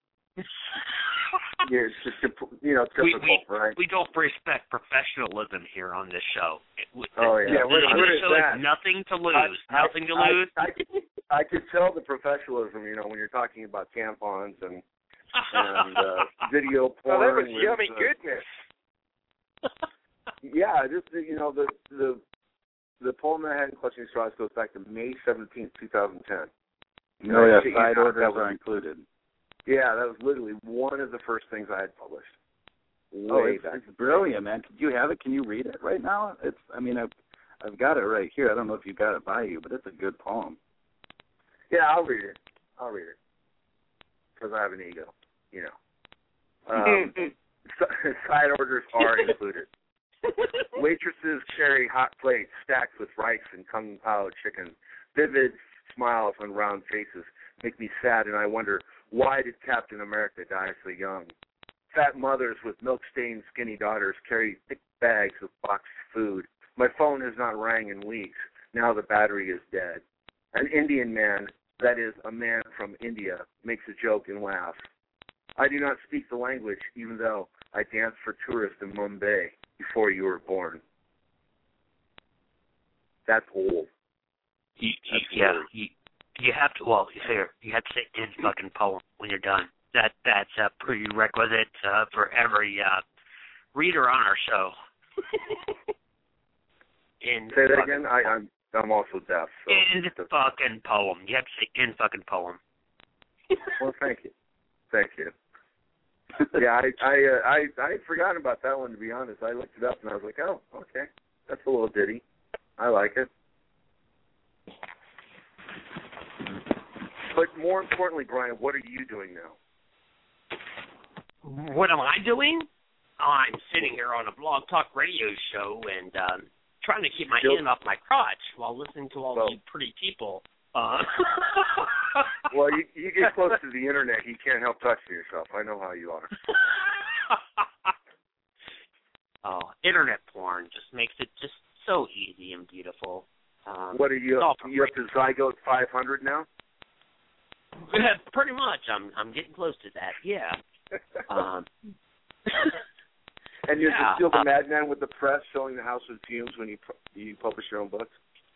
Yeah, it's just typical, right? We don't respect professionalism here on this show. What is that? Nothing to lose. Nothing to lose. I could tell the professionalism, when you're talking about tampons and video porn. Oh, that was yummy goodness. Yeah, just the poem that I had in Clutching Straws goes back to May 17th, 2010. Oh yeah, side orders are included. Yeah, that was literally one of the first things I had published. It's brilliant, man. Do you have it? Can you read it right now? I've got it right here. I don't know if you got it by you, but it's a good poem. Yeah, I'll read it. Because I have an ego, Side orders are included. Waitresses carry hot plates stacked with rice and kung pao chicken. Vivid smiles on round faces make me sad, and I wonder, why did Captain America die so young? Fat mothers with milk-stained skinny daughters carry thick bags of boxed food. My phone has not rang in weeks. Now the battery is dead. An Indian man, that is, a man from India, makes a joke and laughs. I do not speak the language, even though I danced for tourists in Mumbai before you were born. That's old. You have to. Well, you have to say "in fucking poem" when you're done. That's a prerequisite for every reader on our show. Say that again. I'm also deaf. So in fucking poem. You have to say "in fucking poem." Well, thank you. Yeah, I had forgotten about that one, to be honest. I looked it up and I was like, oh, okay, that's a little ditty. I like it. But more importantly, Brian, what are you doing now? What am I doing? I'm sitting here on a blog talk radio show and trying to keep my hand off my crotch while listening to all these pretty people. Well, you get close to the internet, you can't help touching yourself. I know how you are. Internet porn just makes it just so easy and beautiful. What are you? You up to Zygote 500 now? Pretty much. I'm getting close to that. Yeah. And you're still the madman with the press showing the house with fumes when you publish your own books?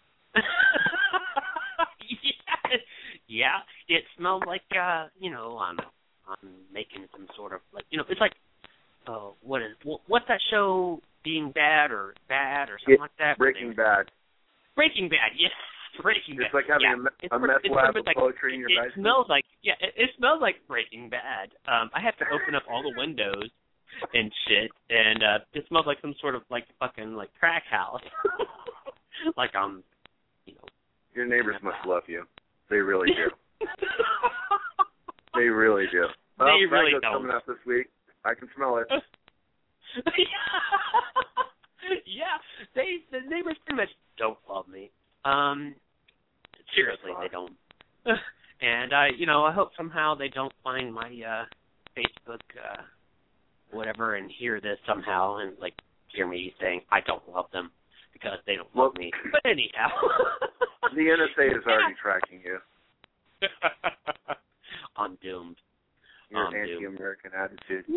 Yeah. It smells like I'm making some sort of it's like what's that show Being Bad or Bad or something like that. Breaking Bad. Breaking Bad, yes. Breaking Bad. It's like having a meth lab of poetry in your basement. It smells like, it smells like Breaking Bad. I have to open up all the windows and shit, and it smells like some sort of like fucking like crack house. Like Your neighbors must love you. They really do. They really do. They really don't. Coming up this week. I can smell it. Yeah, the neighbors pretty much don't love me. Seriously, they don't. And I hope somehow they don't find my Facebook whatever and hear this somehow and like hear me saying I don't love them because they don't love me. But anyhow, the NSA is already tracking you. I'm doomed. Your anti-American attitude.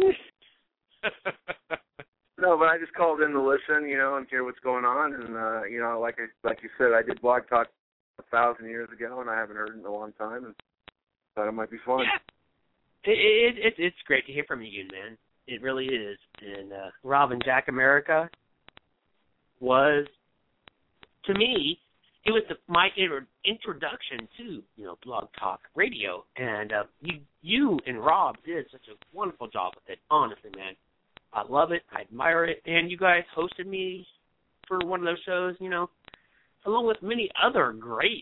No, but I just called in to listen, and hear what's going on. And, like you said, I did Blog Talk 1,000 years ago, and I haven't heard it in a long time, and thought it might be fun. Yeah. It's great to hear from you, man. It really is. And Rob and Jack America was, to me, it was my introduction to, Blog Talk Radio. And you and Rob did such a wonderful job with it, honestly, man. I love it. I admire it. And you guys hosted me for one of those shows, along with many other great,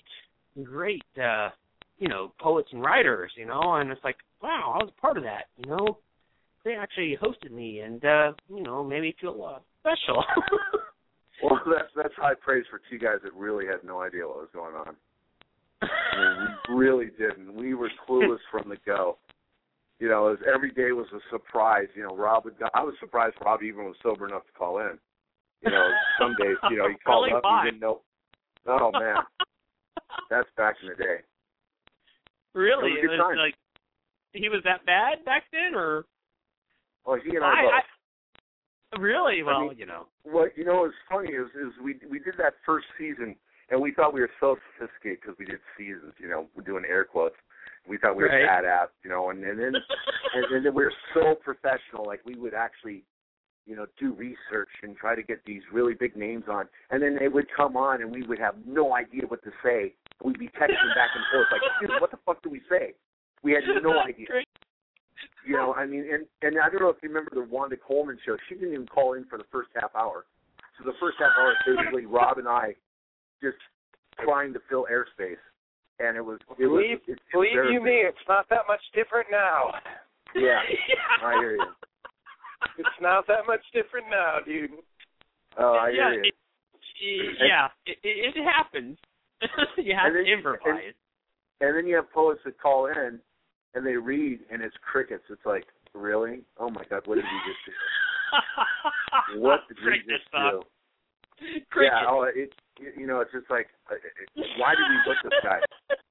poets and writers, and it's like, wow, I was a part of that, They actually hosted me and, made me feel special. Well, that's high praise for two guys that really had no idea what was going on. I mean, we really didn't. We were clueless from the go. Every day was a surprise. I was surprised Rob even was sober enough to call in. Some days, he called up and didn't know. Oh, man. That's back in the day. Really? It was like, he was that bad back then, or? Well, he and I both. Really? Well, What what's funny is we did that first season, and we thought we were so sophisticated because we did seasons, we're doing air quotes. We thought we were badass, and then we were so professional, like we would actually, do research and try to get these really big names on, and then they would come on and we would have no idea what to say. We'd be texting back and forth like, dude, what the fuck do we say? We had no idea. And I don't know if you remember the Wanda Coleman show. She didn't even call in for the first half hour. So the first half hour is basically Rob and I just trying to fill airspace. And believe you me, it's not that much different now. Yeah, I hear you. It's not that much different now, dude. Oh, I hear you. It happens. You have to improvise. And then you have poets that call in, and they read, and it's crickets. It's like, really? Oh, my God, what did we just do? What did we just do? Crickets. Yeah, it's just like, why did we book this guy?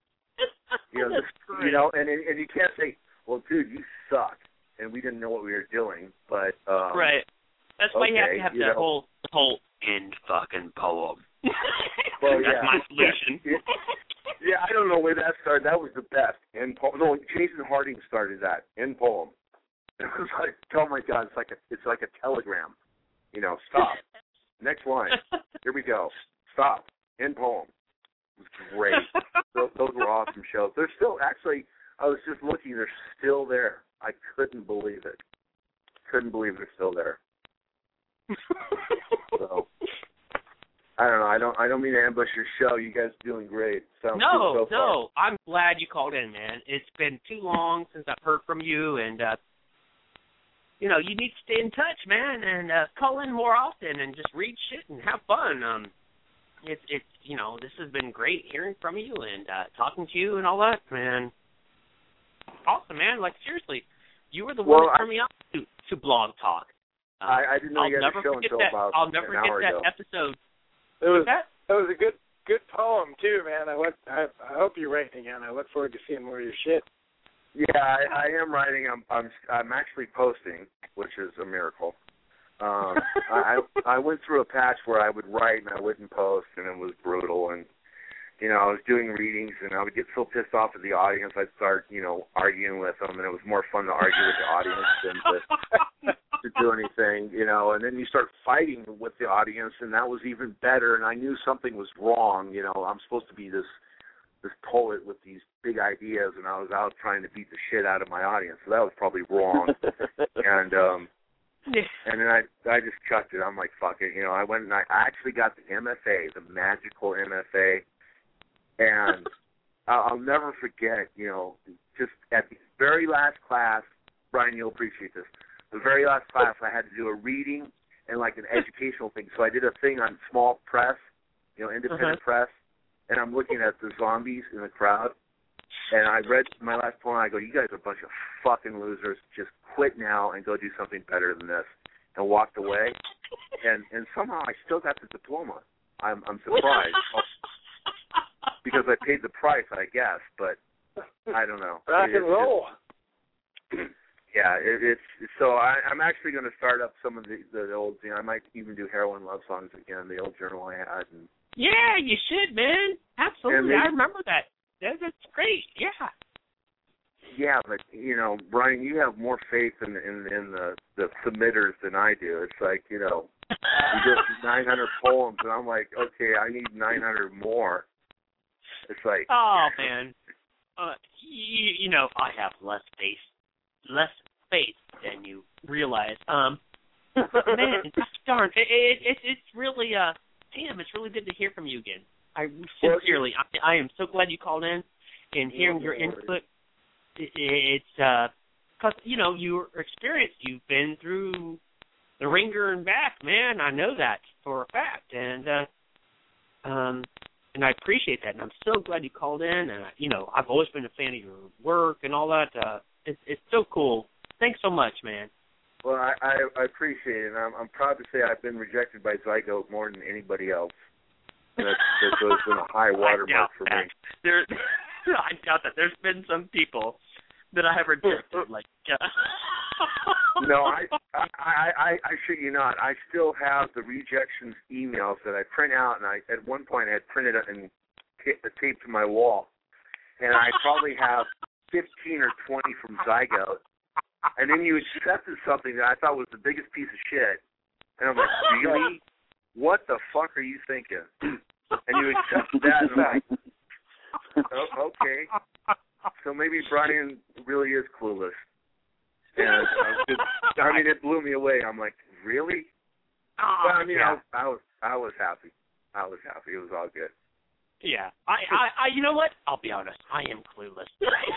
And you can't say, well, dude, you suck, and we didn't know what we were doing, but right. That's why you have to have the whole end fucking poem. Well, that's my solution. Yeah, I don't know where that started. That was the best. End poem. No, Jason Harding started that. End poem. It was like, oh my God, it's like a telegram. Stop. Next line. Here we go. Stop. End poem. It was great. Those were awesome shows. They're still, actually, I was just looking, they're still there. I couldn't believe it. Couldn't believe they're still there. So, I don't know. I don't mean to ambush your show. You guys are doing great. Sounds good so far. No. I'm glad you called in, man. It's been too long since I've heard from you, and you need to stay in touch, man, and call in more often and just read shit and have fun. It's this has been great hearing from you and talking to you and all that, man. Awesome, man. Like, seriously, you were the one that turned me on to Blog Talk. I didn't know you had a show until about I'll never an hour forget ago. that episode. That was a good poem too, man. I hope you write again. I look forward to seeing more of your shit. Yeah, I am writing. I'm actually posting, which is a miracle. I went through a patch where I would write and I wouldn't post, and it was brutal. And I was doing readings, and I would get so pissed off at the audience, I'd start arguing with them, and it was more fun to argue with the audience than to do anything, you know, and then you start fighting with the audience, and that was even better, and I knew something was wrong, you know. I'm supposed to be this poet with these big ideas, and I was out trying to beat the shit out of my audience, so that was probably wrong. And then I just chucked it. I'm like, fuck it, you know. I went and I actually got the MFA, the magical MFA, and I'll never forget, you know, just at the very last class, Brian, you'll appreciate this. The very last class, I had to do a reading and like an educational thing. So I did a thing on small press, you know, independent press, and I'm looking at the zombies in the crowd. And I read my last poem. I go, you guys are a bunch of fucking losers. Just quit now and go do something better than this. And walked away. And somehow I still got the diploma. I'm surprised. Because I paid the price, I guess, but I don't know. Rock and roll. Yeah, it's so I'm actually going to start up some of the old, you know, I might even do Heroin Love Songs again, the old journal I had. And, yeah, you should, man. Absolutely. I remember that. That's great. Yeah. Yeah, but, you know, Brian, you have more faith in the submitters than I do. It's like, you know, you get 900 poems, and I'm like, okay, I need 900 more. It's like, oh man, you know, I have less faith than you realize. But man, darn, it's really damn, it's really good to hear from you again. I sincerely, I am so glad you called in and hearing your input. It's because you know you're experienced. You've been through the ringer and back, man. I know that for a fact, and I appreciate that, and I'm so glad you called in. And you know, I've always been a fan of your work and all that. It's so cool. Thanks so much, man. Well, I appreciate it, and I'm proud to say I've been rejected by Zygote more than anybody else. That's been a high watermark for me. I doubt that. There's been some people that I have rejected, like. No, I shit you not. I still have the rejections emails that I print out, and at one point I had printed it and taped to my wall, and I probably have 15 or 20 from Zygote, and then you accepted something that I thought was the biggest piece of shit, and I'm like, really? What the fuck are you thinking? And you accepted that, and I'm like, oh, okay. So maybe Brian really is clueless. And I mean, it blew me away. I'm like, really? Oh, but I mean, yeah. I was happy. I was happy. It was all good. Yeah. I you know what? I'll be honest. I am clueless.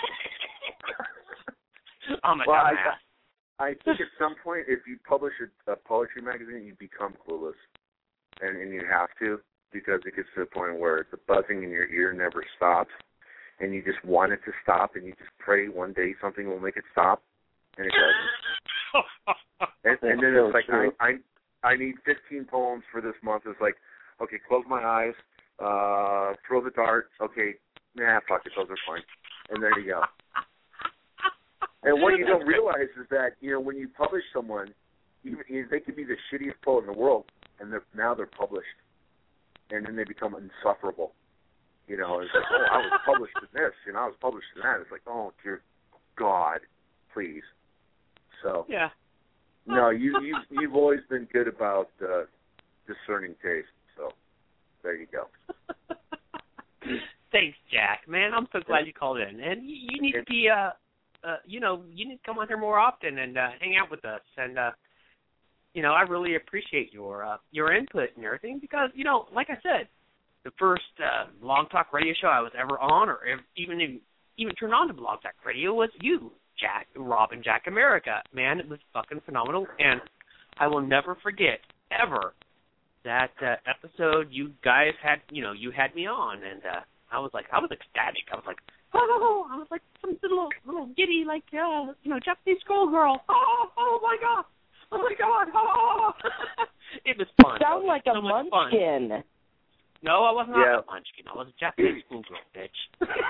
I'm a dumbass. I think at some point, if you publish a poetry magazine, you become clueless, and you have to, because it gets to the point where the buzzing in your ear never stops, and you just want it to stop, and you just pray one day something will make it stop. And it doesn't. and then it's like, I need 15 poems for this month. It's like, okay, close my eyes, throw the dart. Okay, fuck it, those are fine. And there you go. And what you don't realize is that, you know, when you publish someone, they could be the shittiest poet in the world, and now they're published. And then they become insufferable. You know, it's like, oh, I was published in this, and I was published in that. It's like, oh, dear God, please. So yeah, no, you've always been good about discerning taste. So there you go. Thanks, Jack. Man, I'm so glad you called in, and you need to be you know, you need to come on here more often and hang out with us. And you know, I really appreciate your input and everything because you know, like I said, the first Blog Talk Radio show I was ever on, or even turned on to Blog Talk Radio, was you. Rob and Jack America. Man, it was fucking phenomenal, and I will never forget, ever, that episode you guys had, you know, you had me on, and I was ecstatic. I was like, oh, I was like some little giddy, like, you know, Japanese schoolgirl. Oh my God. Oh. It was fun. You sound like a munchkin. Fun. No, I was not a munchkin. I was a Japanese schoolgirl, bitch.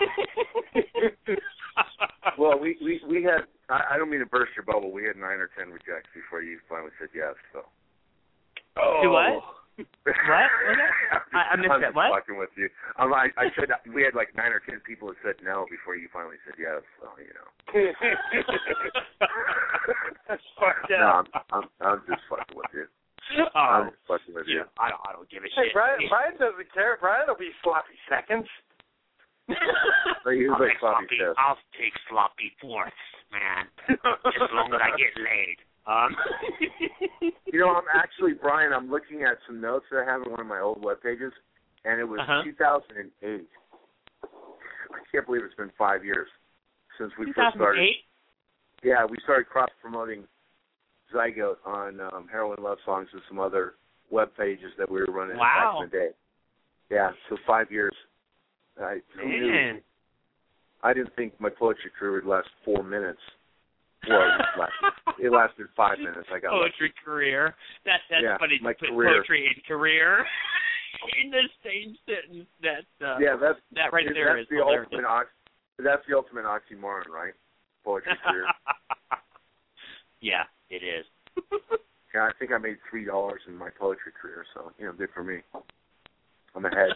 Well, we had, I don't mean to burst your bubble, we had 9 or 10 rejects before you finally said yes, so. Oh. To what? What? I missed that. What? I'm just fucking with you. I said we had like 9 or 10 people that said no before you finally said yes. So That's fucked up. No, I'm just fucking with you. I'm just fucking with you. I don't give a shit. Hey, Brian doesn't care. Brian will be sloppy seconds. I'll take sloppy fourths, man. As long as I get laid. I'm actually, Brian, I'm looking at some notes that I have on one of my old web pages, and it was 2008. I can't believe it's been 5 years since we first started. 2008? Yeah, we started cross-promoting Zygote on Heroin Love Songs and some other web pages that we were running back in the day. Yeah, so 5 years. I didn't think my poetry career would last 4 minutes. Well, it lasted 5 minutes. I got poetry career. That's funny. My to put career. Poetry and career in the same sentence. That right there that's is the ultimate. That's the ultimate oxymoron, right? Poetry career. Yeah, it is. Yeah, I think I made $3 in my poetry career, so good for me. I'm ahead.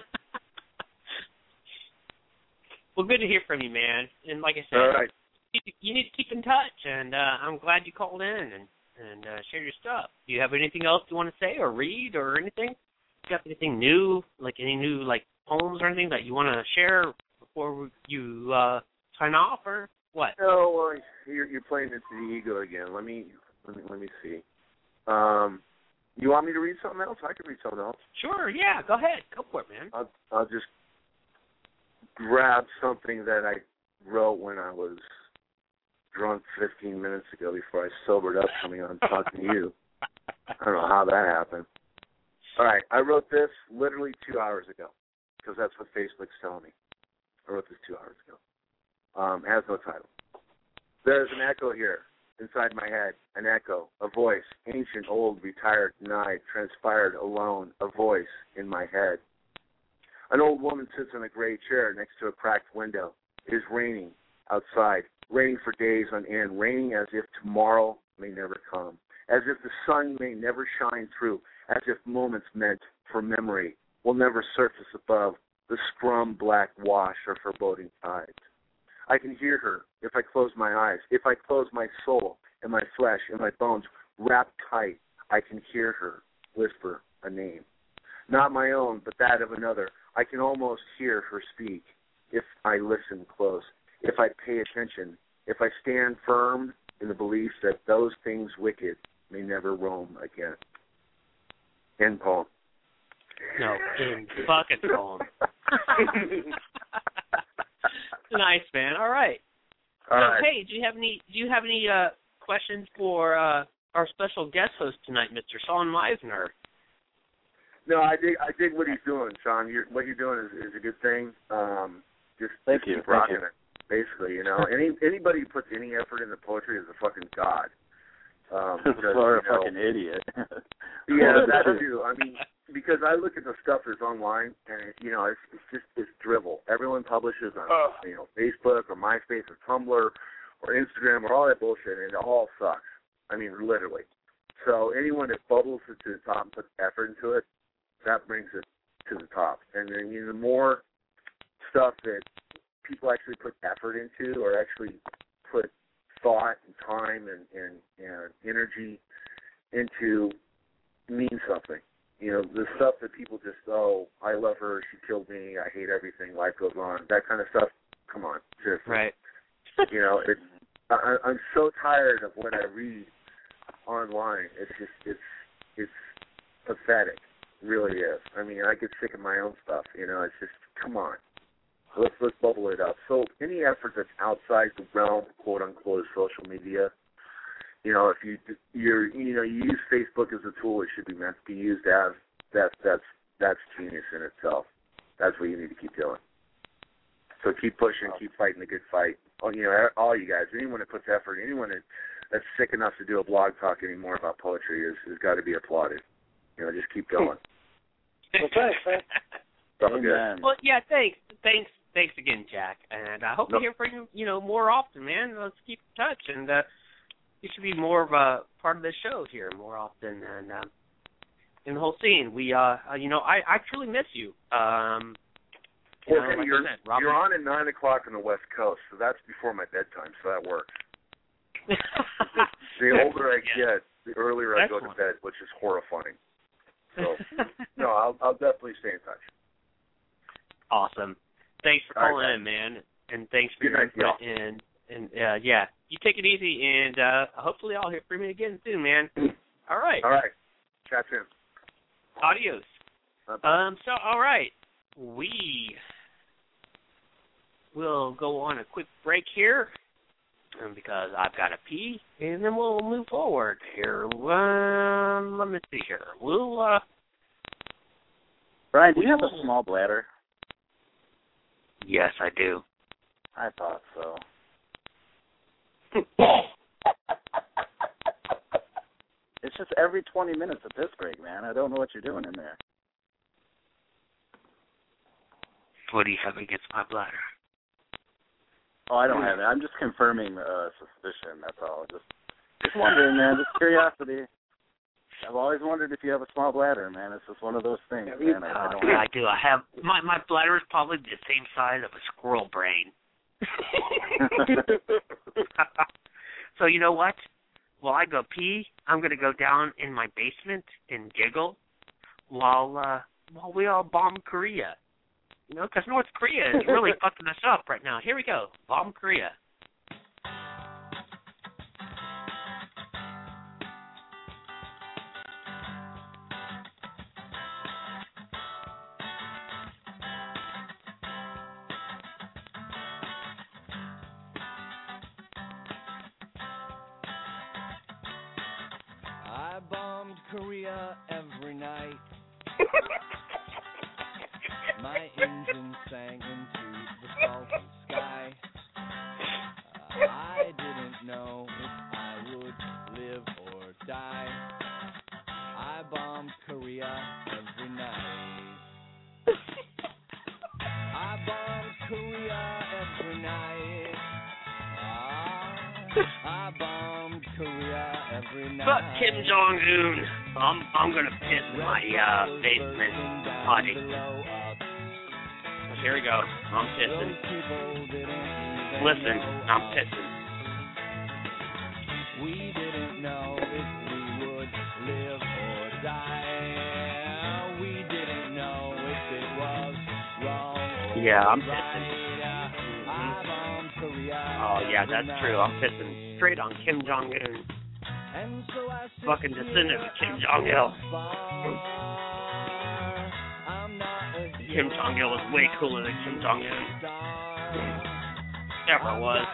Well, good to hear from you, man. And like I said, all right. You need to keep in touch, and I'm glad you called in and shared your stuff. Do you have anything else you want to say or read or anything? Do you have anything new, like any new poems or anything that you want to share before you sign off, or what? No, well, you're playing into the ego again. Let me see. You want me to read something else? I can read something else. Sure, yeah, go ahead. Go for it, man. I'll just grab something that I wrote when I was drunk 15 minutes ago before I sobered up coming on talking to you. I don't know how that happened. All right, I wrote this literally 2 hours ago because that's what Facebook's telling me. I wrote this 2 hours ago. It has no title. There's an echo here inside my head, an echo, a voice, ancient, old, retired, denied, transpired, alone, a voice in my head. An old woman sits in a gray chair next to a cracked window. It is raining outside, raining for days on end, raining as if tomorrow may never come, as if the sun may never shine through, as if moments meant for memory will never surface above the scrum black wash of foreboding tides. I can hear her if I close my eyes, if I close my soul and my flesh and my bones wrapped tight. I can hear her whisper a name, not my own, but that of another. I can almost hear her speak if I listen close, if I pay attention, if I stand firm in the belief that those things wicked may never roam again. End poem. No, end fucking poem. Nice, man. All right. All right. Hey, do you have any questions for our special guest host tonight, Mr. Sean Meisner? No, I dig what he's doing, Sean. What you're doing is a good thing. Just keep rocking it. Basically, anybody who puts any effort into poetry is a fucking god. Or a fucking idiot. Yeah, that's true. I mean, because I look at the stuff that's online, and it's drivel. Everyone publishes on Facebook or MySpace or Tumblr or Instagram or all that bullshit, and it all sucks. I mean, literally. So anyone that bubbles it to the top and puts effort into it, that brings it to the top. And then the more stuff that people actually put effort into or actually put thought and time and energy into means something. The stuff that people just, I love her, she killed me, I hate everything, life goes on, that kind of stuff, come on, seriously. Right. I'm so tired of what I read online. It's pathetic, it really is. I mean, I get sick of my own stuff, it's just, come on. Let's bubble it up. So any effort that's outside the realm, quote unquote, of social media, if you use Facebook as a tool, it should be meant to be used as. That's genius in itself. That's what you need to keep doing. So keep pushing, keep fighting the good fight. All you guys, anyone that puts effort, anyone that's sick enough to do a blog talk anymore about poetry has got to be applauded. Just keep going. Well, thanks, man. Well, yeah, thanks again, Jack. And I hope to hear from you, more often, man. Let's keep in touch, and you should be more of a part of the show here more often. And in the whole scene. We, I truly miss you. You're on at 9 o'clock on the West Coast, so that's before my bedtime, so that works. The older I get, the earlier I go to bed, which is horrifying. So, no, I'll definitely stay in touch. Awesome. Thanks for calling in, man, and thanks for your input. And you take it easy, and hopefully I'll hear from you again soon, man. All right. Chat soon. Adios. So, all right, we will go on a quick break here because I've got to pee, and then we'll move forward here. Let me see here. We'll. Brian, do you have a small bladder? Yes, I do. I thought so. It's just every 20 minutes a piss break, man. I don't know what you're doing in there. What do you have against my bladder? Oh, I don't have it. I'm just confirming suspicion, that's all. Just wondering, man. Just curiosity. I've always wondered if you have a small bladder, man. It's just one of those things, man. I do. I have my bladder is probably the same size of a squirrel brain. So you know what? While I go pee, I'm going to go down in my basement and giggle while we all bomb Korea. You know, because North Korea is really fucking us up right now. Here we go. Bomb Korea. I bombed Korea every night. My engine sang into the salty sky. I didn't know if I would live or die. I bombed Korea every night. I bombed Korea every night. I bombed Korea every night. Fuck Kim Jong-un. I'm gonna piss in my basement potty. Here we go. I'm pissing. Listen, I'm pissing. We didn't know if we would live or die. We didn't know if it was wrong. Yeah, I'm pissing. Oh, yeah, that's true. I'm pissing straight on Kim Jong-un. Fucking descendant of Kim Jong-il. Kim Jong-il was way cooler than Kim Jong-un. Ever was.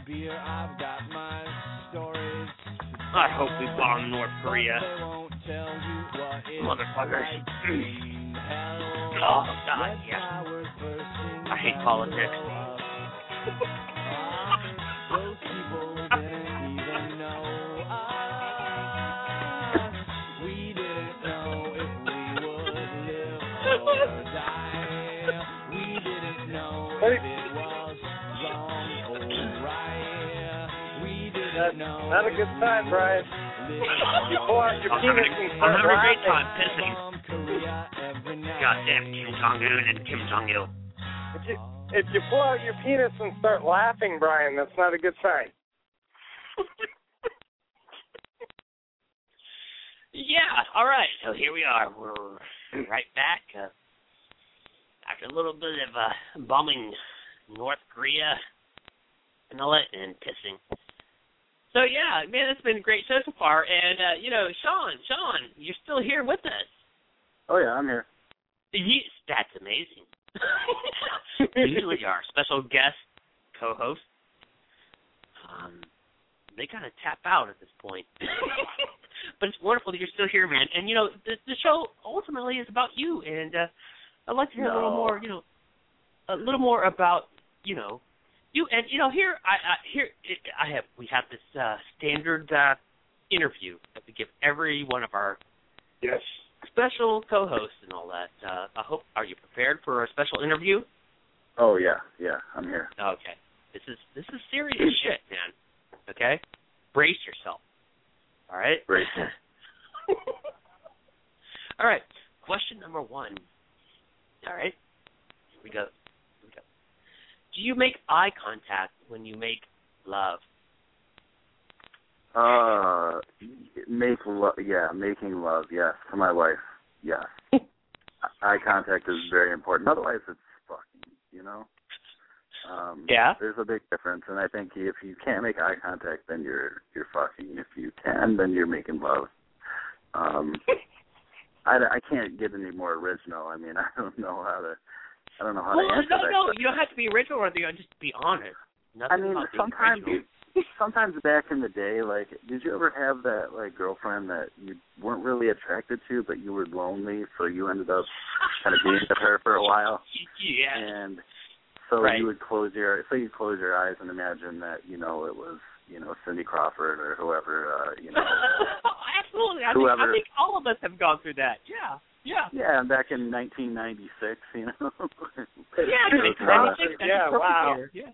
I hope we bomb North Korea. Motherfuckers. Oh, God, yeah. I hate politics. We didn't know if we would live or die. We didn't know if it was wrong or right. We didn't know. Not a good time, Brian. You pull out your penis and start I'm having a great time pissing. Goddamn Kim Jong-un and Kim Jong-il. If you pull out your penis and start laughing, Brian, that's not a good sign. Yeah, all right. So here we are. We're right back after a little bit of bombing North Korea and all that and pissing. So, yeah, man, it's been a great show so far. And, Sean, you're still here with us. Oh, yeah, I'm here. That's amazing. Usually our special guest co-host, they kind of tap out at this point. But it's wonderful that you're still here, man. And, the show ultimately is about you. And I'd like to hear a little more about, you. And, here, we have this standard interview that we give every one of our special co-hosts and all that. Are you prepared for a special interview? Oh, yeah, I'm here. Okay. This is serious shit, man. Okay? Brace yourself. All right? Brace. All right. Question number 1. All right. Here we go. Do you make eye contact when you make love? Making love, yes, to my wife, yes. Eye contact is very important. Otherwise, it's fucking, you know. Yeah. There's a big difference, and I think if you can't make eye contact, then you're fucking. If you can, then you're making love. I can't get any more original. I mean, I don't know how to answer that. No, you don't have to be original, or just be honest. Nothing sometimes back in the day, like, did you ever have that, like, girlfriend that you weren't really attracted to, but you were lonely, so you ended up kind of being with her for a while? Yeah. And so you would close your eyes and imagine that, you know, it was, you know, Cindy Crawford or whoever, you know. Absolutely. I think all of us have gone through that. Yeah. Yeah, back in 1996, you know. Wow. Yeah.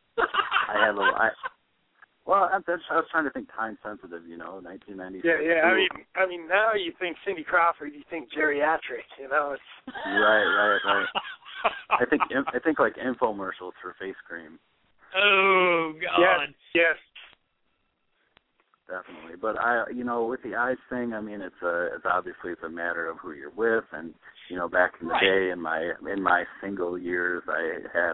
I was trying to think time sensitive, you know, 1996. Yeah. I mean, now you think Cindy Crawford, you think geriatric, you know. It's Right. I think like infomercials for face cream. Oh God. Yes. Definitely, but with the eyes thing, I mean, it's obviously a matter of who you're with, and you know, back in the day, in my single years, I had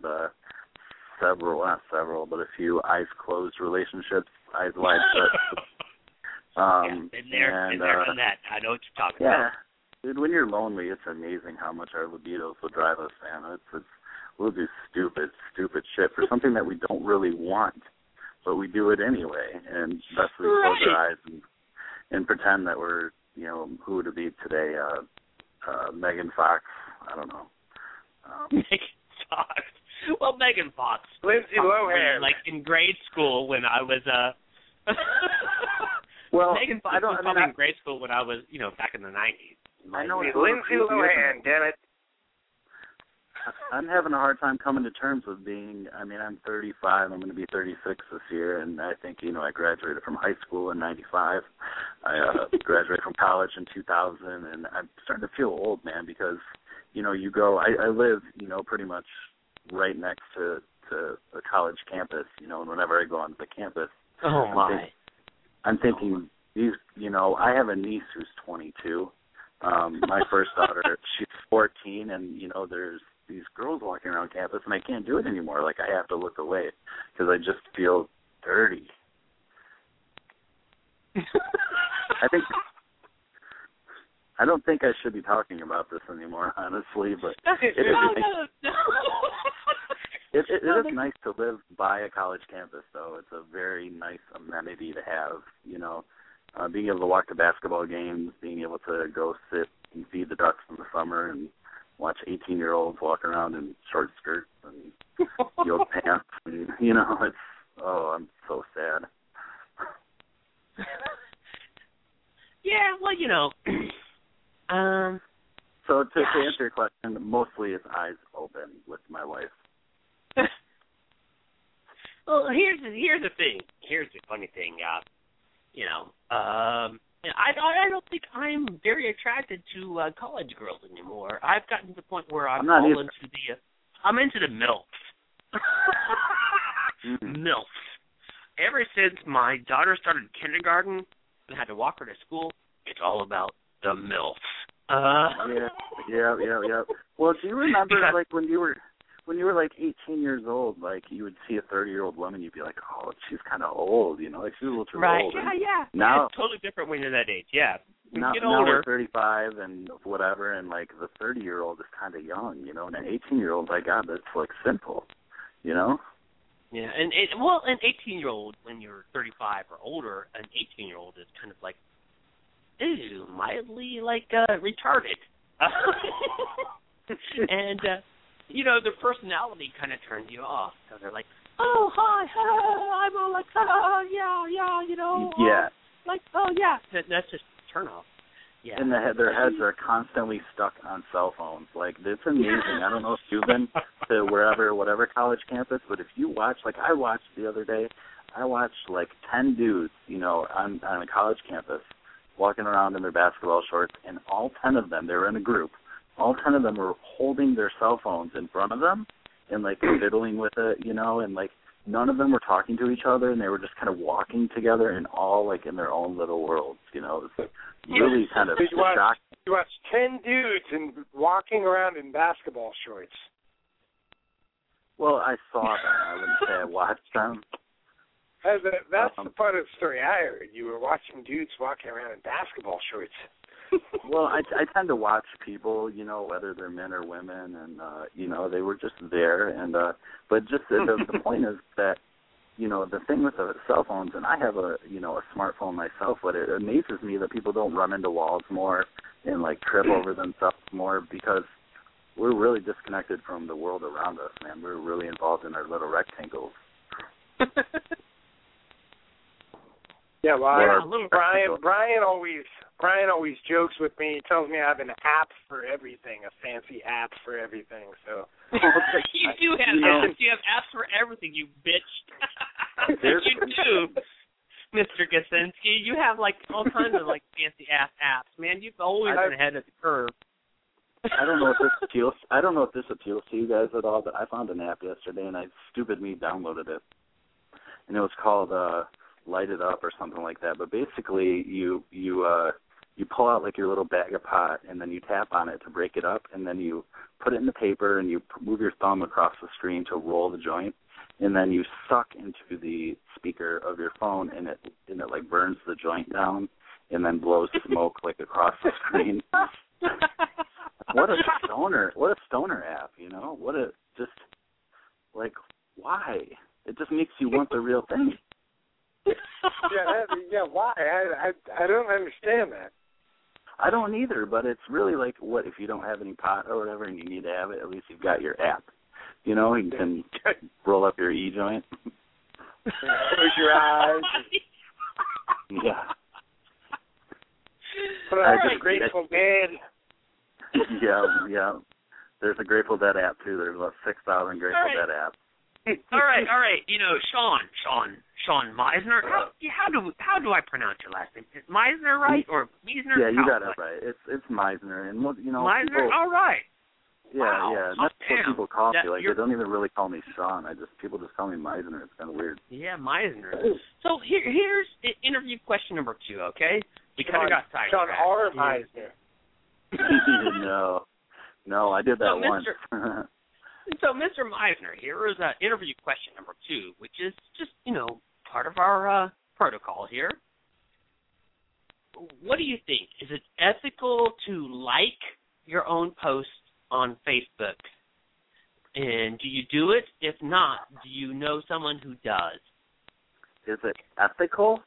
a few eyes closed relationships, eyes wide shut. Been there, done that. I know what you're talking about. Yeah, dude, when you're lonely, it's amazing how much our libidos will drive us, man. We'll do stupid shit for something that we don't really want, but we do it anyway, and best we close our eyes and pretend that we're, you know, who would it be today? Megan Fox? I don't know. Megan Fox. Well, Megan Fox. Lindsay Lohan. Like in grade school when I was Megan Fox was probably in grade school when I was, you know, back in the 90s. I know Lindsay Lohan, damn it. I'm having a hard time coming to terms with I'm 35, I'm going to be 36 this year, and I think, you know, I graduated from high school in 95. I graduated from college in 2000, and I'm starting to feel old, man, because, you know, I live, you know, pretty much right next to a college campus, you know, and whenever I go onto the campus, I'm thinking, you know, I have a niece who's 22. My first daughter, she's 14, and, you know, there's these girls walking around campus, and I can't do it anymore. Like, I have to look away because I just feel dirty. I don't think I should be talking about this anymore, honestly, but it is nice to live by a college campus, though. It's a very nice amenity to have, you know, being able to walk to basketball games, being able to go sit and feed the ducks in the summer and watch 18-year-olds walk around in short skirts and yoga pants. And, you know, I'm so sad. Yeah, well, you know. So to answer your question, mostly it's eyes open with my wife. Well, here's the thing. Here's the funny thing. You know, I don't think I'm very attracted to college girls anymore. I've gotten to the point where I'm into the MILFs. MILFs. Ever since my daughter started kindergarten and I had to walk her to school, it's all about the MILFs. Yeah. Well, do you remember like when you were like 18 years old, like you would see a 30-year-old woman, you'd be like, oh, she's kind of old, you know, like she's a little too old. Yeah. Now it's totally different when you're that age. Yeah. Now older. We're 35 and whatever, and like the 30-year-old is kind of young, you know, and an 18-year-old, my God, that's like simple, you know. Yeah, and an 18-year-old, when you're 35 or older, an 18-year-old is kind of like, mildly like retarded. And you know, their personality kind of turns you off. So they're like, oh, hi, I'm all like, yeah, you know. Yeah. Like, oh, yeah. That's just a turn off. Yeah. And their heads are constantly stuck on cell phones. Like, it's amazing. I don't know if you've been to whatever college campus, but if you watch, like I watched the other day, I watched like 10 dudes, you know, on a college campus walking around in their basketball shorts, and all 10 of them, they were in a group, all 10 of them were holding their cell phones in front of them and, like, fiddling with it, you know, and, like, none of them were talking to each other, and they were just kind of walking together and all, like, in their own little worlds, you know. It was really kind of shocking. You watch 10 dudes walking around in basketball shorts. Well, I saw them. I wouldn't say I watched them. That's the part of the story I heard. You were watching dudes walking around in basketball shorts. Well, I tend to watch people, you know, whether they're men or women, and, you know, they were just there. And but just the point is that, you know, the thing with the cell phones, and I have a smartphone myself, but it amazes me that people don't run into walls more and, like, trip over themselves more, because we're really disconnected from the world around us, man. We're really involved in our little rectangles. Yeah, well, Brian always jokes with me. He tells me I have an app for everything, a fancy app for everything. So you do have apps. You have apps for everything, you bitch. You do, Mr. Gasinski. You have like all kinds of like fancy ass apps, man. You've always been ahead of the curve. I don't know if this appeals to you guys at all, but I found an app yesterday, and stupid me downloaded it, and it was called Light It Up or something like that. But basically, you pull out like your little bag of pot, and then you tap on it to break it up, and then you put it in the paper, and you move your thumb across the screen to roll the joint, and then you suck into the speaker of your phone, and it like burns the joint down, and then blows smoke like across the screen. What a stoner app, you know? Why? It just makes you want the real thing. Yeah, why? I don't understand that. I don't either, but it's really like, what if you don't have any pot or whatever and you need to have it, at least you've got your app. You know, you can roll up your e-joint. Close your eyes. Yeah. Put on a Grateful Dead. Yeah. There's a Grateful Dead app, too. There's about 6,000 Grateful Dead apps. All right. You know, Sean Meisner. How do I pronounce your last name? Is Meisner right or Meisner? Yeah, you got it right. It's Meisner, and you know. Meisner. People, all right. Yeah, wow. yeah. And that's what people call me. Like, they don't even really call me Sean. People just call me Meisner. It's kind of weird. Yeah, Meisner. So here's interview question number 2. Okay, we kind of got sidetracked. Sean R. Meisner. No, I did that once. So, Mr. Meisner, here is interview question number 2, which is just, you know, part of our protocol here. What do you think? Is it ethical to like your own posts on Facebook? And do you do it? If not, do you know someone who does? Is it ethical?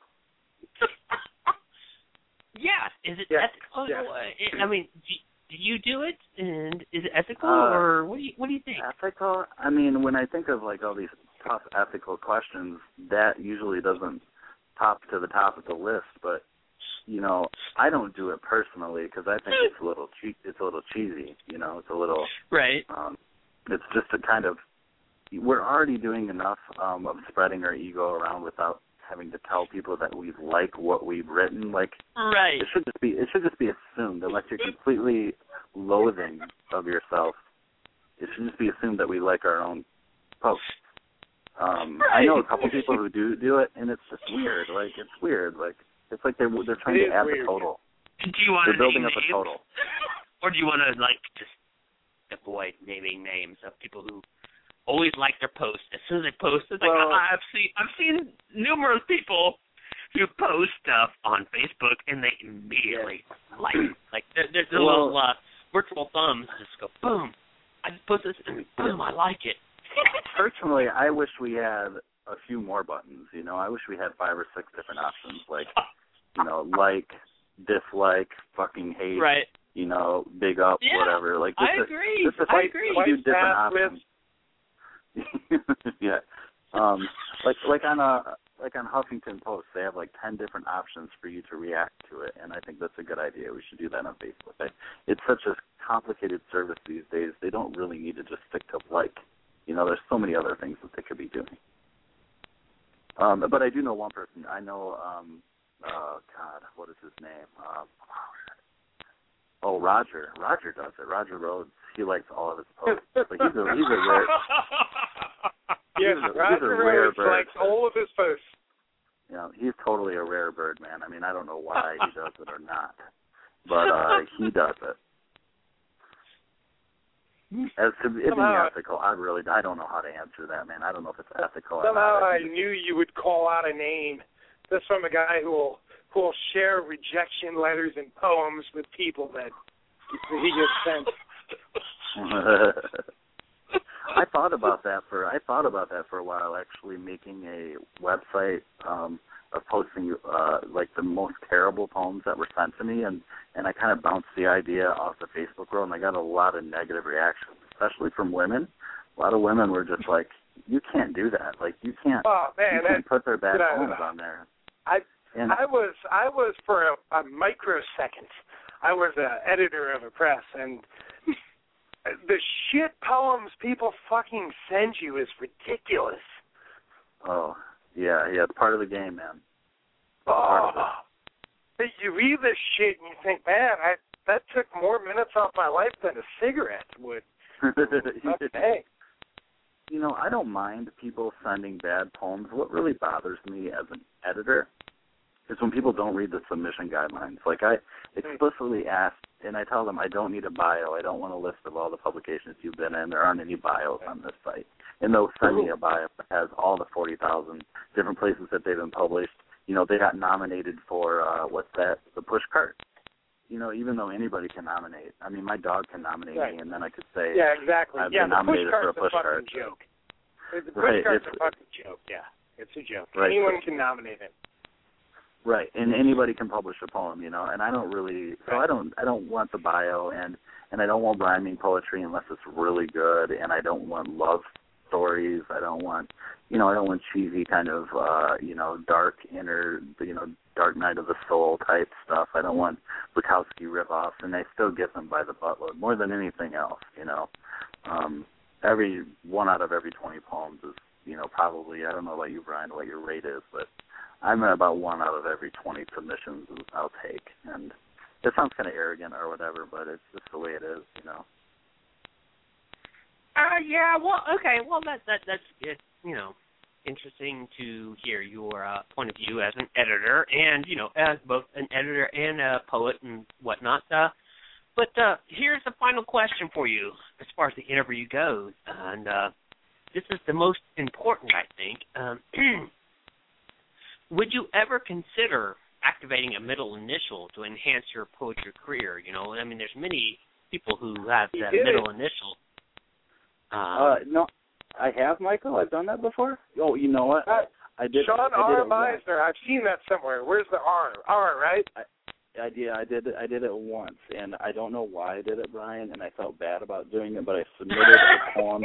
Yeah. Is it ethical? Yeah. I mean, do you do it, and is it ethical, or what do you think? Ethical? I mean, when I think of like all these tough ethical questions, that usually doesn't pop to the top of the list. But you know, I don't do it personally because I think it's a little cheesy. You know, it's a little right. It's just a kind of, we're already doing enough of spreading our ego around without having to tell people that we like what we've written. Like, right. It should just be assumed, unless you're completely loathing of yourself. It should just be assumed that we like our own posts. I know a couple people who do it, and it's just weird. Like, it's weird. Like, it's like they're trying to add the total. Do you want they're building name up a names? total, or do you want to like just avoid naming names of people who always like their posts? As soon as they post, it's like, I've seen numerous people who post stuff on Facebook and they immediately like it. Like there's a little virtual thumbs just go boom. I just post this and boom, I like it. Personally, I wish we had a few more buttons. You know, I wish we had 5 or 6 different options, like, you know, like, dislike, fucking hate, right. You know, big up, whatever. Like, I agree. I agree. A few different options. Yeah. Like on Huffington Post, they have like 10 different options for you to react to it, and I think that's a good idea. We should do that on Facebook. It's such a complicated service these days. They don't really need to just stick to like. You know, there's so many other things that they could be doing. But I do know one person. I know oh God, what is his name? Roger. Roger does it. Roger Rhodes. He likes all of his posts, but he's a rare. Yes, Roger Rhodes likes all of his posts. You know, he's totally a rare bird, man. I mean, I don't know why he does it or not, but he does it. As to it being ethical, I don't know how to answer that, man. I don't know if it's ethical. Somehow I knew you would call out a name. That's from a guy who will share rejection letters and poems with people that he gets sent. I thought about that for a while, actually, making a website of posting like the most terrible poems that were sent to me, and I kind of bounced the idea off the Facebook world, and I got a lot of negative reactions, especially from women. A lot of women were just like, "You can't do that. Like, you can't put their bad poems on there." I was for a microsecond, I was an editor of a press, and the shit poems people fucking send you is ridiculous. Oh, yeah, it's part of the game, man. You read this shit and you think, man, that took more minutes off my life than a cigarette would. Hey. You know, I don't mind people sending bad poems. What really bothers me as an editor is when people don't read the submission guidelines. Like, I explicitly ask, and I tell them I don't need a bio. I don't want a list of all the publications you've been in. There aren't any bios on this site. And they'll send me a bio that has all the 40,000 different places that they've been published. You know, they got nominated for, the push cart. You know, even though anybody can nominate. I mean, my dog can nominate me, and then I could say, yeah, exactly. I've been nominated for a push cart. Joke. The push cart's a fucking joke, yeah. It's a joke. Right. Anyone can nominate it. Right, and anybody can publish a poem, you know, and I don't really, so I don't want the bio, and I don't want rhyming poetry unless it's really good, and I don't want love stories, I don't want cheesy kind of, dark Dark Night of the Soul type stuff. I don't want Bukowski ripoffs, and I still get them by the buttload, more than anything else, you know. Every 1 out of every 20 poems is, you know, probably, I don't know about you, Brian, what your rate is, but I'm at about 1 out of every 20 submissions I'll take. And it sounds kind of arrogant or whatever, but it's just the way it is, you know. Yeah, well, okay, well, that's it, you know, interesting to hear your point of view as an editor and, you know, as both an editor and a poet and whatnot. But here's the final question for you as far as the interview goes, and this is the most important, I think. Would you ever consider activating a middle initial to enhance your poetry career? You know, I mean, there's many people who have that middle initial. No, I have, Michael. I've done that before. Oh, you know what? I did. Sean R. Meisner. I've seen that somewhere. Where's the R? R, right? I did it once, and I don't know why I did it, Brian, and I felt bad about doing it, but I submitted a poem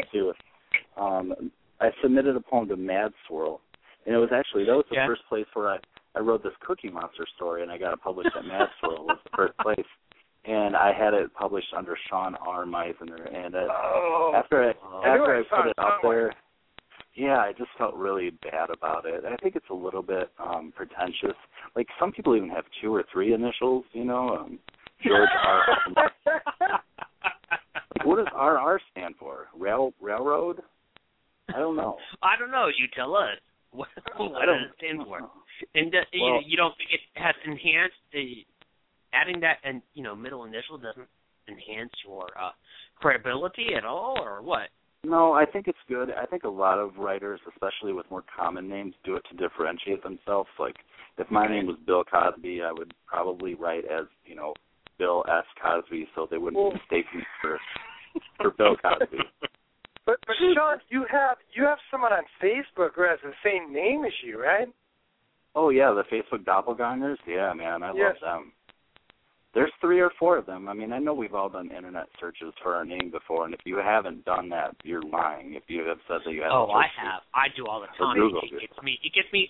to Mad Swirl, and it was actually, that was the first place where I wrote this Cookie Monster story, and I got it published at Mad Swirl. Was the first place, and I had it published under Sean R. Meisner, and after I put it out there, yeah, I just felt really bad about it. I think it's a little bit pretentious. Like, some people even have 2 or 3 initials, you know. George R. What does RR stand for? Railroad? I don't know. I don't know. You tell us. What does it stand for? And you don't think it has enhanced adding that and middle initial doesn't enhance your credibility at all, or what? No, I think it's good. I think a lot of writers, especially with more common names, do it to differentiate themselves. Like, if my name was Bill Cosby, I would probably write as, Bill S. Cosby, so they wouldn't mistake me for Bill Cosby. But Sean, you have someone on Facebook who has the same name as you, right? Oh yeah, the Facebook doppelgangers. Yeah, man, I love them. There's 3 or 4 of them. I mean, I know we've all done internet searches for our name before, and if you haven't done that, you're lying. If you have said that you haven't. Oh, I have. I do all the time. It gets me.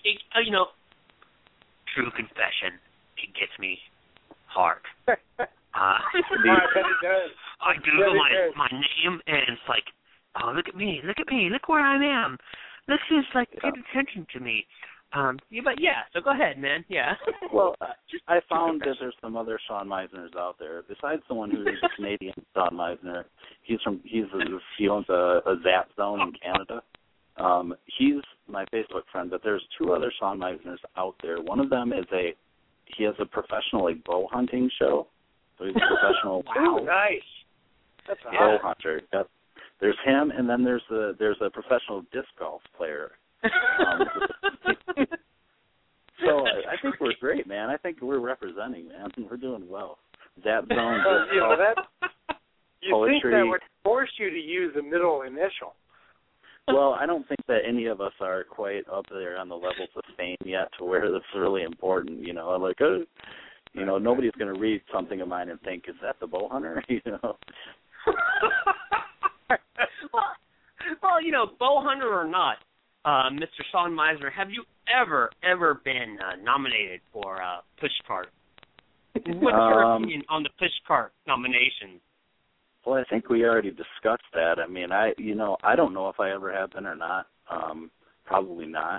True confession. It gets me hard. I bet it does. I Google my name, and it's like, oh, look at me, look where I am. Look who's paying attention to me. But yeah, so go ahead, man. Yeah. Well, I found that there's some other Sean Meisners out there besides the one who's a Canadian Sean Meisner. He owns a Zap Zone in Canada. He's my Facebook friend, but there's two other Sean Meisners out there. One of them he has a professional bow hunting show. So he's a professional nice. That's bow hunter. Yep. There's him, and then there's a professional disc golf player. So I think we're great, man. I think we're representing, man. We're doing well. Zap Zone, disc golf, poetry. Think that would force you to use a middle initial. Well, I don't think that any of us are quite up there on the levels of fame yet to where that's really important. Nobody's going to read something of mine and think, is that the bow hunter? Well, bow hunter or not, Mr. Sean Meisner, have you ever been nominated for Pushcart? What's your opinion on the Pushcart nomination? Well, I think we already discussed that. I mean, I don't know if I ever have been or not. Probably not.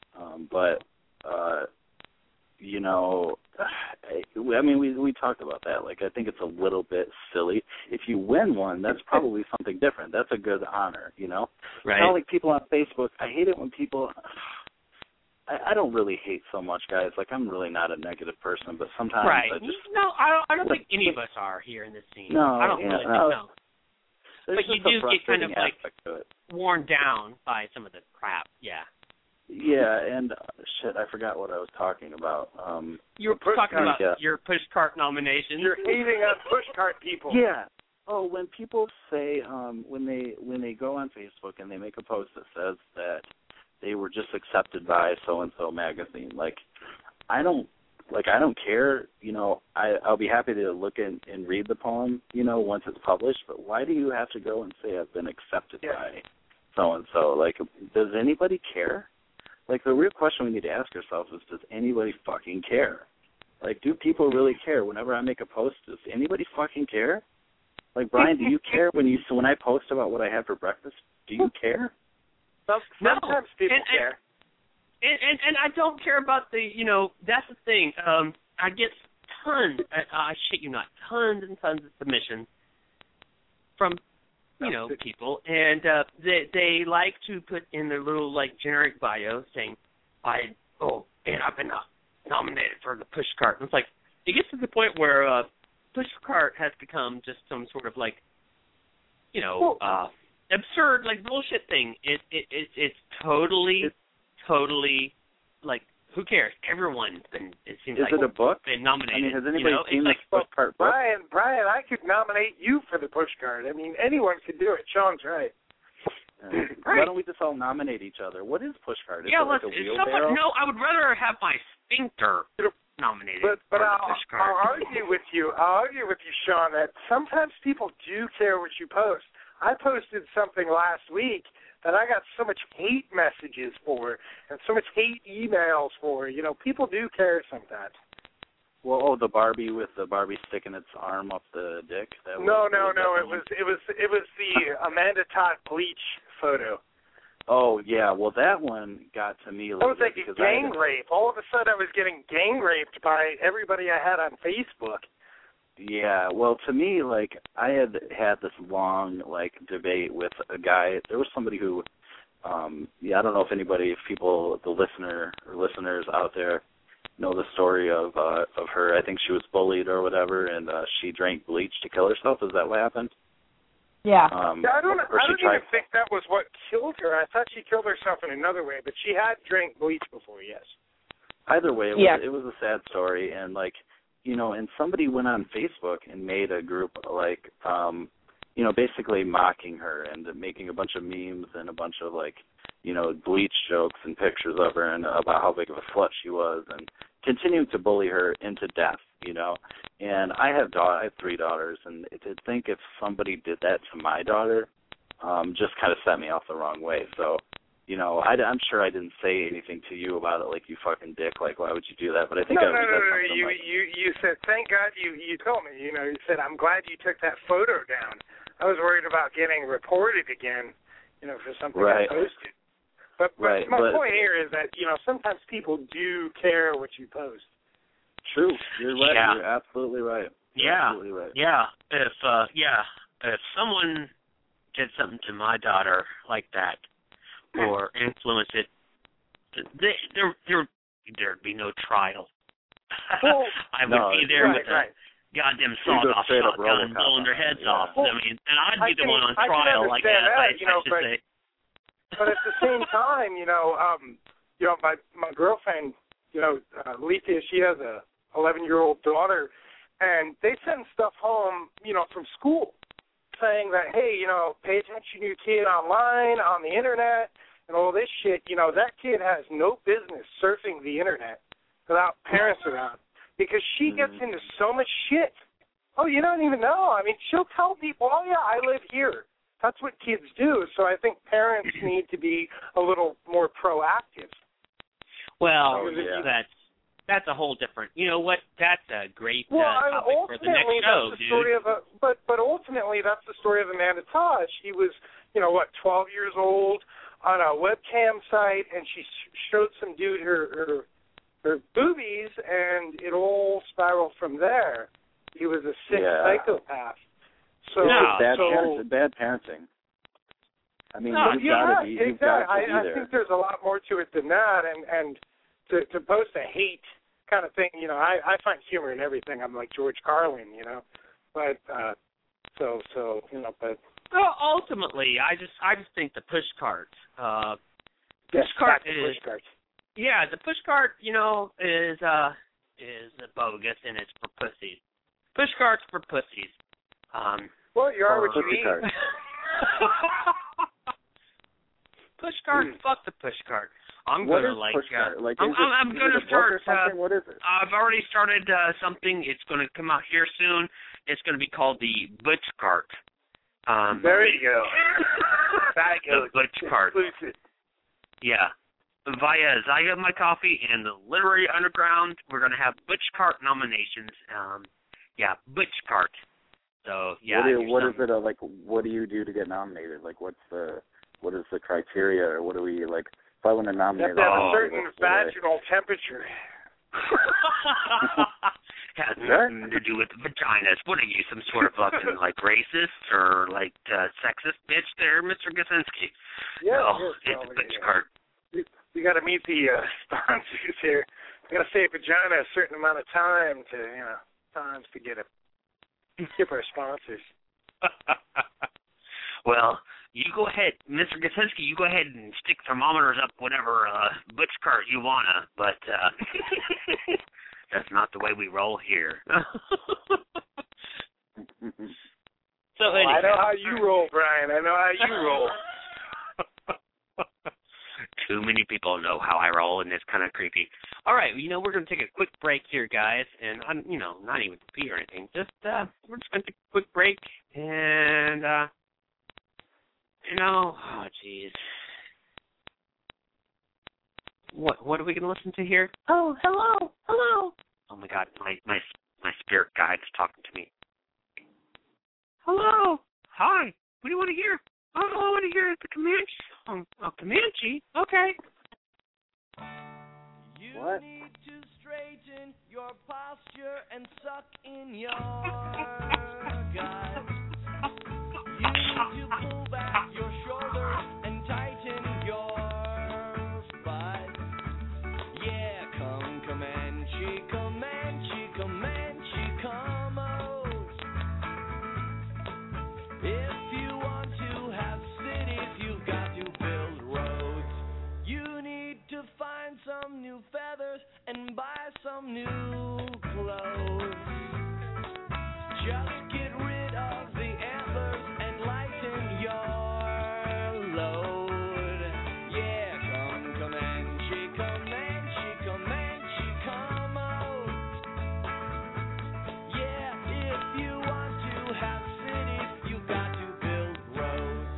We talked about that. I think it's a little bit silly. If you win one, that's probably something different. That's a good honor, Right. Not like people on Facebook. I hate it when people. I don't really hate so much, guys. I'm really not a negative person, but sometimes right. I just. No, I don't think any of us are here in this scene. No, I don't really think so. There's but you do get kind of to it. worn down by some of the crap. Yeah. Yeah, and shit, I forgot what I was talking about. You were talking about your Pushcart nomination. You're hating on Pushcart people. Yeah. Oh, when people say when they go on Facebook and they make a post that says that they were just accepted by so and so magazine, I don't care. I'll be happy to look and read the poem, once it's published. But why do you have to go and say I've been accepted by so and so? Does anybody care? The real question we need to ask ourselves is, does anybody fucking care? Do people really care? Whenever I make a post, does anybody fucking care? Brian, do you care when I post about what I had for breakfast? Do you care? Sometimes people care. And I don't care about that's the thing. I get tons, I shit you not, tons and tons of submissions from people, and they like to put in their little generic bio saying, I've been nominated for the Pushcart. And it's it gets to the point where Pushcart has become just some sort of absurd bullshit thing. It's totally who cares? Everyone's been. It seems Is it a book? Been nominated. I mean, has anybody seen this Pushcart book? Brian, I could nominate you for the Pushcart. I mean, anyone could do it. Sean's right. Why don't we just all nominate each other? What is Pushcart? Is it let's. a wheelbarrow? No, I would rather have my sphincter nominated. But I'll argue with you. I'll argue with you, Sean, that sometimes people do care what you post. I posted something last week that I got so much hate messages for and so much hate emails for. People do care sometimes. Well, the Barbie with the Barbie sticking its arm up the dick. No. It was the Amanda Todd bleach photo. Oh yeah, well that one got to me. That was like a gang rape. All of a sudden, I was getting gang raped by everybody I had on Facebook. Yeah, well, to me, I had this long, debate with a guy. There was somebody who, I don't know if people, the listeners out there know the story of her. I think she was bullied or whatever, and she drank bleach to kill herself. Is that what happened? Yeah. I don't even think that was what killed her. I thought she killed herself in another way, but she had drank bleach before, yes. Either way, it was a sad story, and and somebody went on Facebook and made a group basically mocking her and making a bunch of memes and a bunch of bleach jokes and pictures of her and about how big of a slut she was and continuing to bully her into death, And I have 3 daughters, and to think if somebody did that to my daughter just kind of set me off the wrong way. So, I'm sure I didn't say anything to you about it, you fucking dick, why would you do that? But I think No. You said, thank God you told me. You said, I'm glad you took that photo down. I was worried about getting reported again, for something I posted. But right, my point here is that, sometimes people do care what you post. True. You're right. Yeah. You're absolutely right. Absolutely right. Yeah. If someone did something to my daughter like that, or influenced it, there'd be no trial. Well, I would be there with a goddamn sawed-off shotgun blowing their heads off. Well, and I'd be the one on trial, like that. I should say. But at the same time, my girlfriend, Lethea, she has a 11-year-old daughter, and they send stuff home, from school, saying that, hey, pay attention to your kid online, on the internet, and all this shit. That kid has no business surfing the internet without parents around, because she gets into so much shit. Oh, you don't even know. I mean, she'll tell people, oh, yeah, I live here. That's what kids do. So I think parents need to be a little more proactive. Well, that's a whole different. You know what? That's a great topic for the next show, dude. But ultimately, that's the story of Amanda Todd. She was, 12 years old on a webcam site, and she showed some dude her boobies, and it all spiraled from there. He was a sick psychopath. So bad parenting. I mean, you've got to be I there. think there's a lot more to it than that, and to post a hate kind of thing, I find humor in everything. I'm like George Carlin, but but. Well, ultimately, I just think the push cart. Push cart. Yeah, the push cart, is bogus, and it's for pussies. Push carts for pussies. Well, you are what you eat. Push cart, fuck the push cart. I'm what gonna is push cart? I'm gonna start. What is it? I've already started something. It's gonna come out here soon. It's gonna be called the Butch Cart. There you go. The Butch Cart. Yeah. Via Zyga My Coffee and the Literary Underground, we're gonna have Butch Cart nominations. Butch Cart. So what is it like? What do you do to get nominated? Like, what is the criteria, or what do we like? If I want to nominate, you have to have a certain vaginal temperature. Has nothing to do with vaginas. What are you, some sort of fucking like racist or like sexist bitch there, Mr. Gasinski? Yeah, it's a Butch Cart. We got to meet the sponsors here. We got to say vagina a certain amount of time to get our sponsors. Well, you go ahead, Mr. Gasinski, you go ahead and stick thermometers up whatever Butch Cart you wanna, but that's not the way we roll here. So anyway. I know how you roll, Brian. I know how you roll. Too many people know how I roll, and it's kind of creepy. All right, we're going to take a quick break here, guys, and I'm, not even to pee or anything. Just we're just going to take a quick break, and oh jeez, what are we going to listen to here? Oh, hello. Oh my God, my spirit guide's talking to me. Hello, hi. What do you want to hear? Oh, I want to hear the Comanche song. Oh, Comanche? Okay. You need to straighten your posture and suck in your gut. You need to pull back your shoulders and tighten your butt. Yeah, come Comanche, Comanche, Comanche, come out. If you want to have cities, you've got to build roads. You need to find some new feathers and buy some new clothes. Just get rid of the antlers and lighten your load. Yeah, come Comanche, Comanche, Comanche, come out. Yeah, if you want to have cities, you've got to build roads.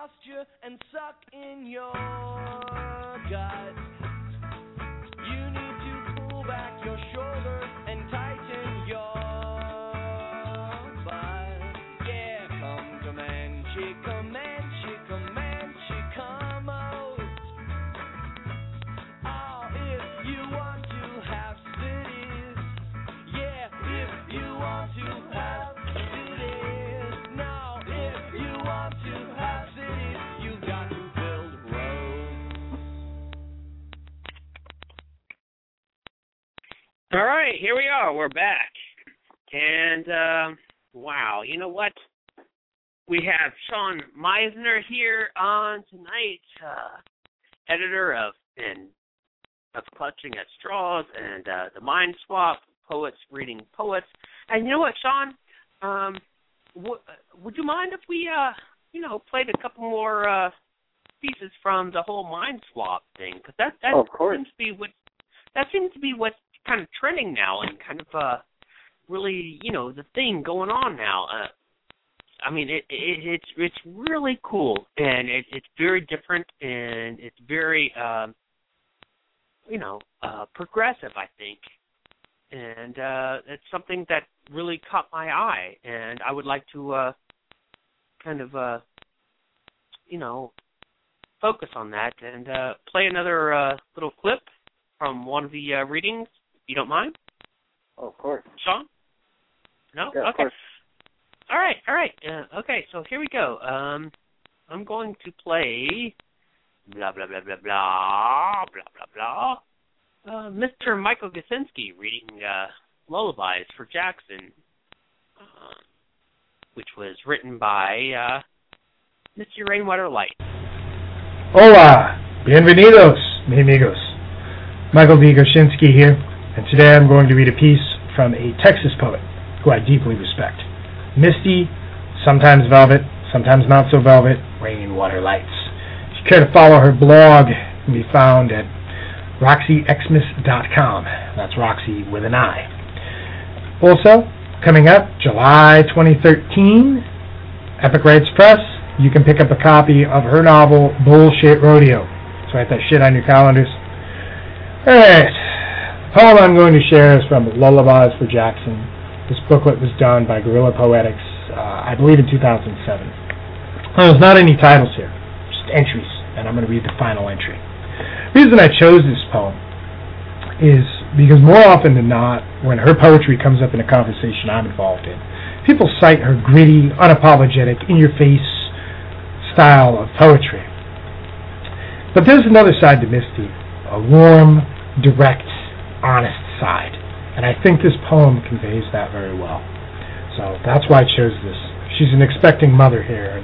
lost you and suck in your guts. You need to pull back your shoulders and tighten your butt. Yeah, come Comanche, Comanche, Comanche, come out. Oh, if you want to have cities. Yeah, if you want to have cities. No, if you want to have cities, you've got to build roads. All right, here we are. We're back. And, wow, you know what? We have Sean Meisner here on tonight, editor of Clutching at Straws and the Mind Swap, Poets Reading Poets. And you know what, Sean? Would you mind if we, played a couple more pieces from the whole Mind Swap thing? Because that of course. seems to be what's kind of trending now and kind of really, the thing going on now. I mean, it's really cool, and it's very different, and it's very, progressive, I think. And it's something that really caught my eye, and I would like to focus on that and play another little clip from one of the readings, if you don't mind. Oh, of course. Sean? No? Yeah, okay. Of course. All right. Okay, so here we go. I'm going to play blah, blah, blah, blah, blah, blah, blah, blah. Mr. Michael Gasinski reading Lullabies for Jackson, which was written by Mr. Rainwater Light. Hola, bienvenidos, mi amigos. Michael D. Gasinski here, and today I'm going to read a piece from a Texas poet who I deeply respect. Misty, sometimes velvet, sometimes not so velvet, Rainwater Lights. If you care to follow her blog, it can be found at RoxyXmas.com. That's Roxy with an I. Also, coming up, July 2013, Epic Rights Press, you can pick up a copy of her novel, Bullshit Rodeo. So write that shit on your calendars. Alright, the poem I'm going to share is from Lullabies for Jackson. This booklet was done by Guerrilla Poetics, I believe in 2007. There's not any titles here, just entries, and I'm going to read the final entry. The reason I chose this poem is because more often than not, when her poetry comes up in a conversation I'm involved in, people cite her gritty, unapologetic, in-your-face style of poetry. But there's another side to Misty, a warm, direct, honest side. And I think this poem conveys that very well. So that's why I chose this. She's an expecting mother here.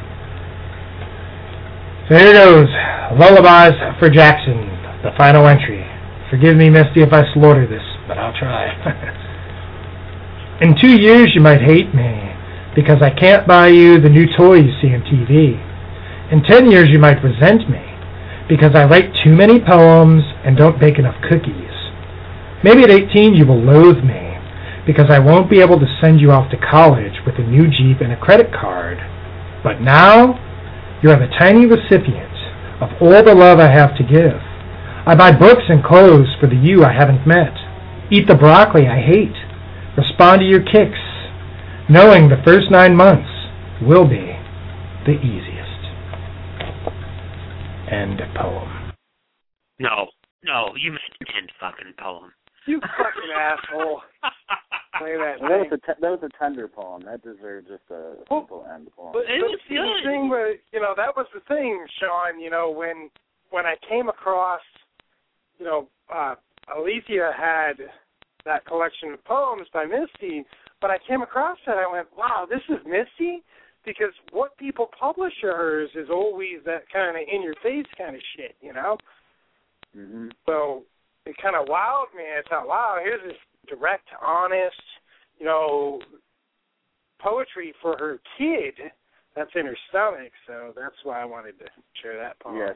So here goes. Lullabies for Jackson, the final entry. Forgive me, Misty, if I slaughter this, but I'll try. In 2 years you might hate me, because I can't buy you the new toy you see on TV. In 10 years you might resent me, because I write too many poems and don't bake enough cookies. Maybe at 18 you will loathe me, because I won't be able to send you off to college with a new Jeep and a credit card. But now, you are the tiny recipient of all the love I have to give. I buy books and clothes for the you I haven't met. Eat the broccoli I hate. Respond to your kicks, knowing the first 9 months will be the easiest. End poem. No, you meant end fucking poem. You fucking asshole. Play that that was a tender poem. That deserved just a simple end poem. But it was the thing, that was the thing, Sean. When I came across, Alicia had that collection of poems by Misty. But I came across that, I went, wow, this is Misty? Because what people publish of hers is always that kind of in-your-face kind of shit, Mm-hmm. So it kind of wowed me. I thought, wow, here's this direct, honest, poetry for her kid that's in her stomach. So that's why I wanted to share that poem. Yeah,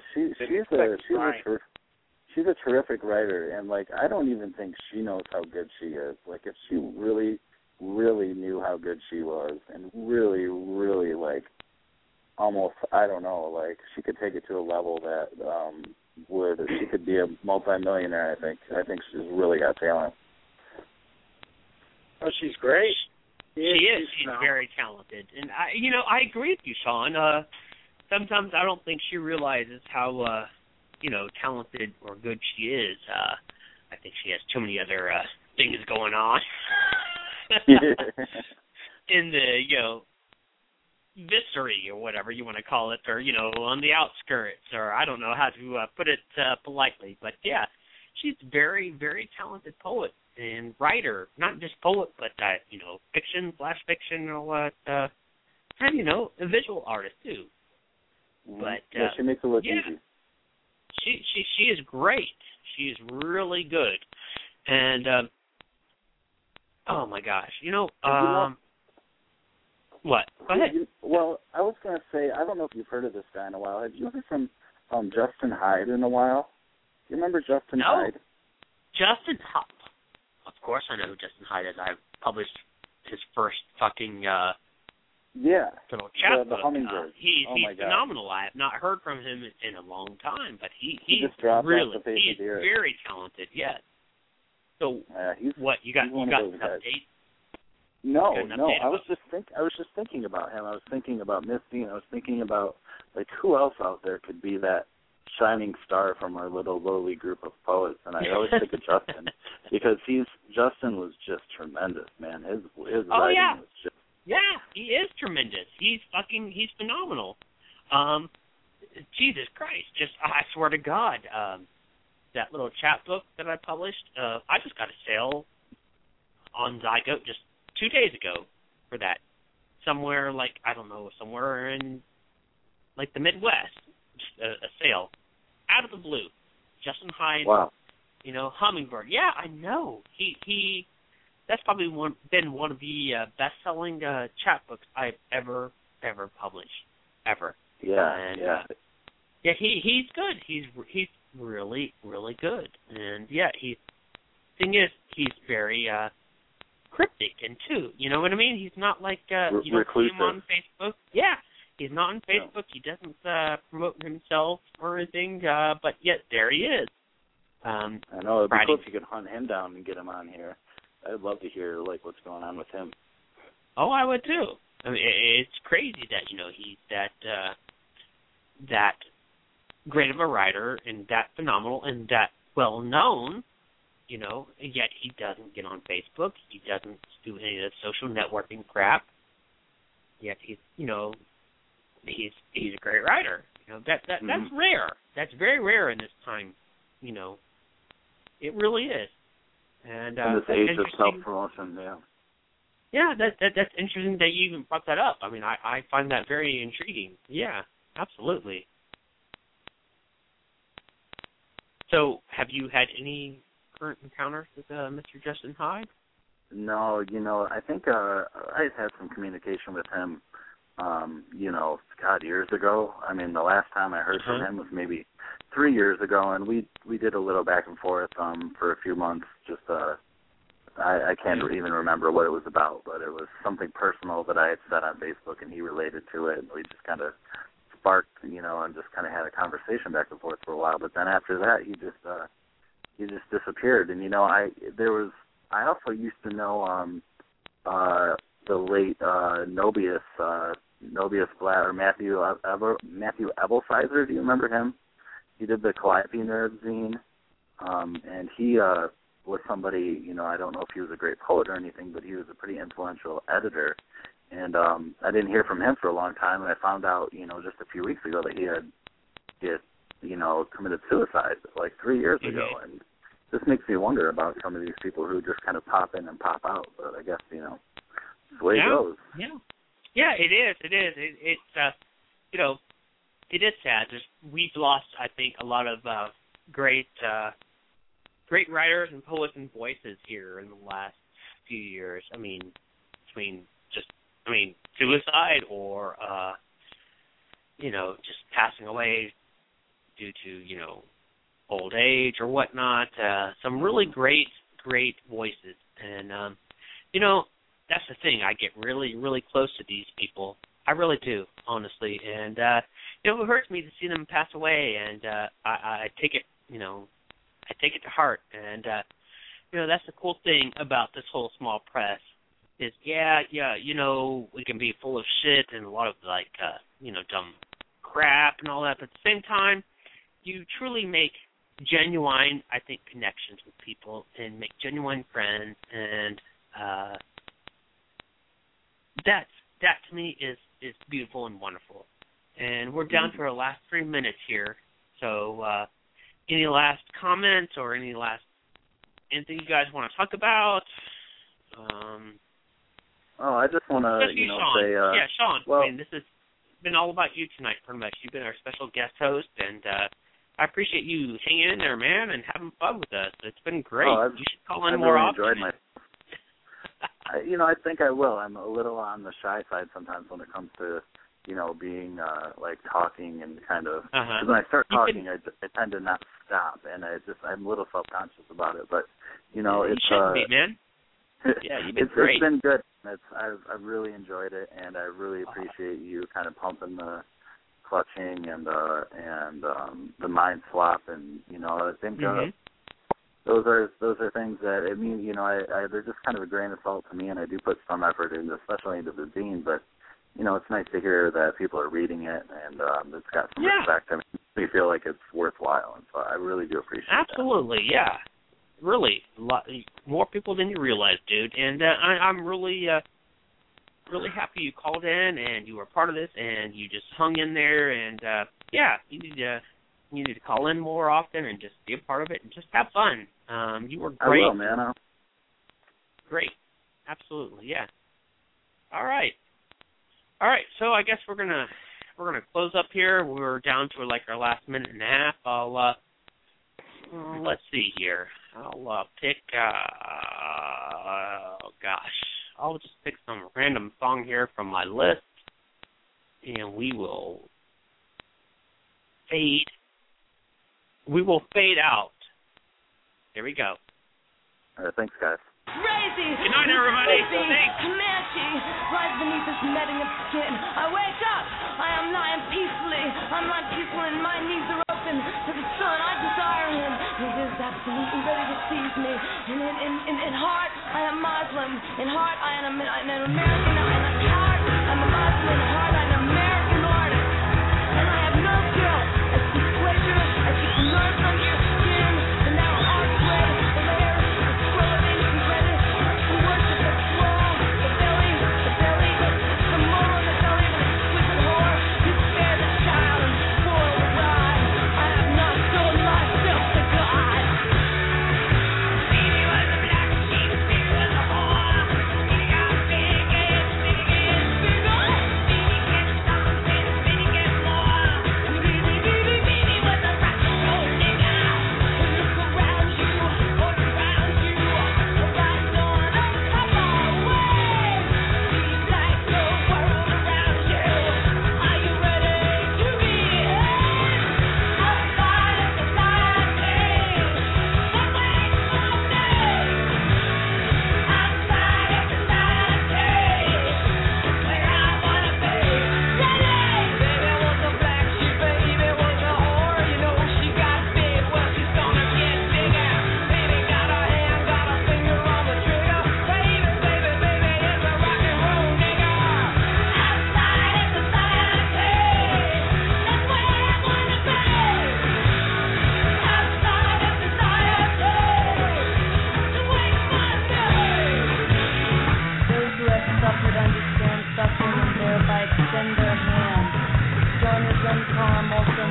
she's a terrific writer, and I don't even think she knows how good she is. If she really, really knew how good she was, and really, really almost, I don't know, like she could take it to a level that she could be a multi-millionaire, I think. I think she's really got talent. Oh, she's great. She is. She's very talented. And, I agree with you, Sean. Sometimes I don't think she realizes how, talented or good she is. I think she has too many other things going on in the, viscery or whatever you want to call it, or, on the outskirts, or I don't know how to put it politely. But, yeah, she's a very, very talented poet and writer. Not just poet, but, fiction, flash fiction, and all that. And, a visual artist, too. But she makes it look easy. She is great. She is really good. And, oh, my gosh. What? Go ahead. Well, I was going to say, I don't know if you've heard of this guy in a while. Have you heard from Justin Hyde in a while? Do you remember Justin Hyde? Justin Hyde. Of course I know who Justin Hyde is. I published his first fucking little chapbook. The Hummingbird. He's phenomenal. I have not heard from him in a long time, but he's really he's very talented. Yes. So what you got? You got an update? No. I was just thinking about him. I was thinking about Misty, and I was thinking about who else out there could be that shining star from our little lowly group of poets. And I always think of Justin because Justin was just tremendous, man. His writing was just he is tremendous. He's phenomenal. Jesus Christ! I swear to God, that little chapbook that I published, I just got a sale on Zygote just 2 days ago for that. Somewhere somewhere in the Midwest, just a sale out of the blue. Justin Hyde, wow. Hummingbird. Yeah, I know. He that's probably been one of the best-selling chapbooks I've ever published, ever. Yeah, yeah. He's good. He's really, really good. And thing is, he's very cryptic too. You know what I mean? He's not like you don't see him on Facebook. Yeah, he's not on Facebook. He doesn't promote himself or anything. But yet there he is. I know it'd be cool if you could hunt him down and get him on here. I'd love to hear what's going on with him. Oh, I would too. I mean, it's crazy that he's that great of a writer and that phenomenal and that well known. Yet he doesn't get on Facebook. He doesn't do any of the social networking crap. Yet he's a great writer. That's rare. That's very rare in this time. It really is. And in this age of self-promotion, Yeah, that's interesting that you even brought that up. I mean, I find that very intriguing. Yeah, absolutely. So, have you had any current encounters with Mr. Justin Hyde? No, I think I had some communication with him, years ago. I mean, the last time I heard from him was maybe 3 years ago, and we did a little back and forth for a few months. Just I can't even remember what it was about, but it was something personal that I had said on Facebook, and he related to it. And we just kind of sparked, and just kind of had a conversation back and forth for a while. But then after that, he just disappeared. And I also used to know the late Nobius Blatt, or Matthew Ebelsizer. Do you remember him? He did the Calliope Nerd zine, and he was somebody, I don't know if he was a great poet or anything, but he was a pretty influential editor. And I didn't hear from him for a long time, and I found out, just a few weeks ago that he had committed suicide 3 years ago. And this makes me wonder about some of these people who just kind of pop in and pop out. But I guess, it's the way it goes. Yeah, it is. It's it is sad. We've lost, I think, a lot of great writers and poets and voices here in the last few years. I mean, suicide or just passing away due to old age or whatnot. Some really great voices, and that's the thing. I get really, really close to these people I really do, honestly. And it hurts me to see them pass away, and I take it, I take it to heart. And that's the cool thing about this whole small press is, we can be full of shit and a lot of dumb crap and all that, but at the same time, you truly make genuine, I think, connections with people and make genuine friends, and that to me is beautiful and wonderful. And we're down to our last 3 minutes here, so any last comments or anything you guys want to talk about? I just want to, say... Sean. Well, I mean, this has been all about you tonight, pretty much. You've been our special guest host, and I appreciate you hanging in there, man, and having fun with us. It's been great. You should call in more often. I've really enjoyed I think I will. I'm a little on the shy side sometimes when it comes to, being, talking and kind of... Because when I start talking, I tend to not stop, and I'm a little self-conscious about it. But, you shouldn't be, man. Yeah, you've been great. It's been good. I've really enjoyed it, and I really appreciate you kind of pumping the clutching and the mind swap, and I think those are things that they're just kind of a grain of salt to me, and I do put some effort into, especially into the zine. But it's nice to hear that people are reading it, and it's got some respect. I mean, we feel like it's worthwhile, and so I really do appreciate that. Absolutely, yeah. Really, a lot more people than you realize, dude. And I'm really happy you called in and you were part of this and you just hung in there. And you need to call in more often and just be a part of it and just have fun. You were great. I will, man. Great, absolutely, yeah. All right. So I guess we're gonna close up here. We're down to our last minute and a half. I'll let's see here. I'll pick, I'll just pick some random song here from my list, and we will fade out. There we go. All right, thanks, guys. Crazy. Good night, everybody. Thanks. Comanche lies beneath this netting of skin. I wake up. I am lying peacefully. I'm not peaceful and my knees are open to the sun. I desire him. He is absolutely ready to seize me. And in heart, I am Muslim. In heart, I am an American. In heart, I'm a Muslim. In heart, I'm an American artist. And I have no guilt. I seek pleasure. I seek to learn from your skin. And now our way, the layers, the clothing, the credit, the worship, the flow, the belly, the moral in the belly of an exquisite whore. You spare the child and spoil the rod. I have not sold myself to God. Baby was a black sheep, baby was a whore. Baby got big ass, big ass, big ass. Baby gets something, baby gets more. Baby was a rock and roll nigga. Look around you, all around you. Nobody's gonna come our way. Be like the world around you. Are you ready to be outside of society? That way someday. Outside of society, where I wanna be. Baby was a black sheep, baby was a whore. You know she got big, well she's gonna get bigger. Baby got her hand, got her finger on the trigger. Baby is a rock and roll nigga. Outside of society, that's where I wanna be. Outside of society, to wait my day. Those who have suffered understand suffering and thereby extend their hand. Stone is uncalm, also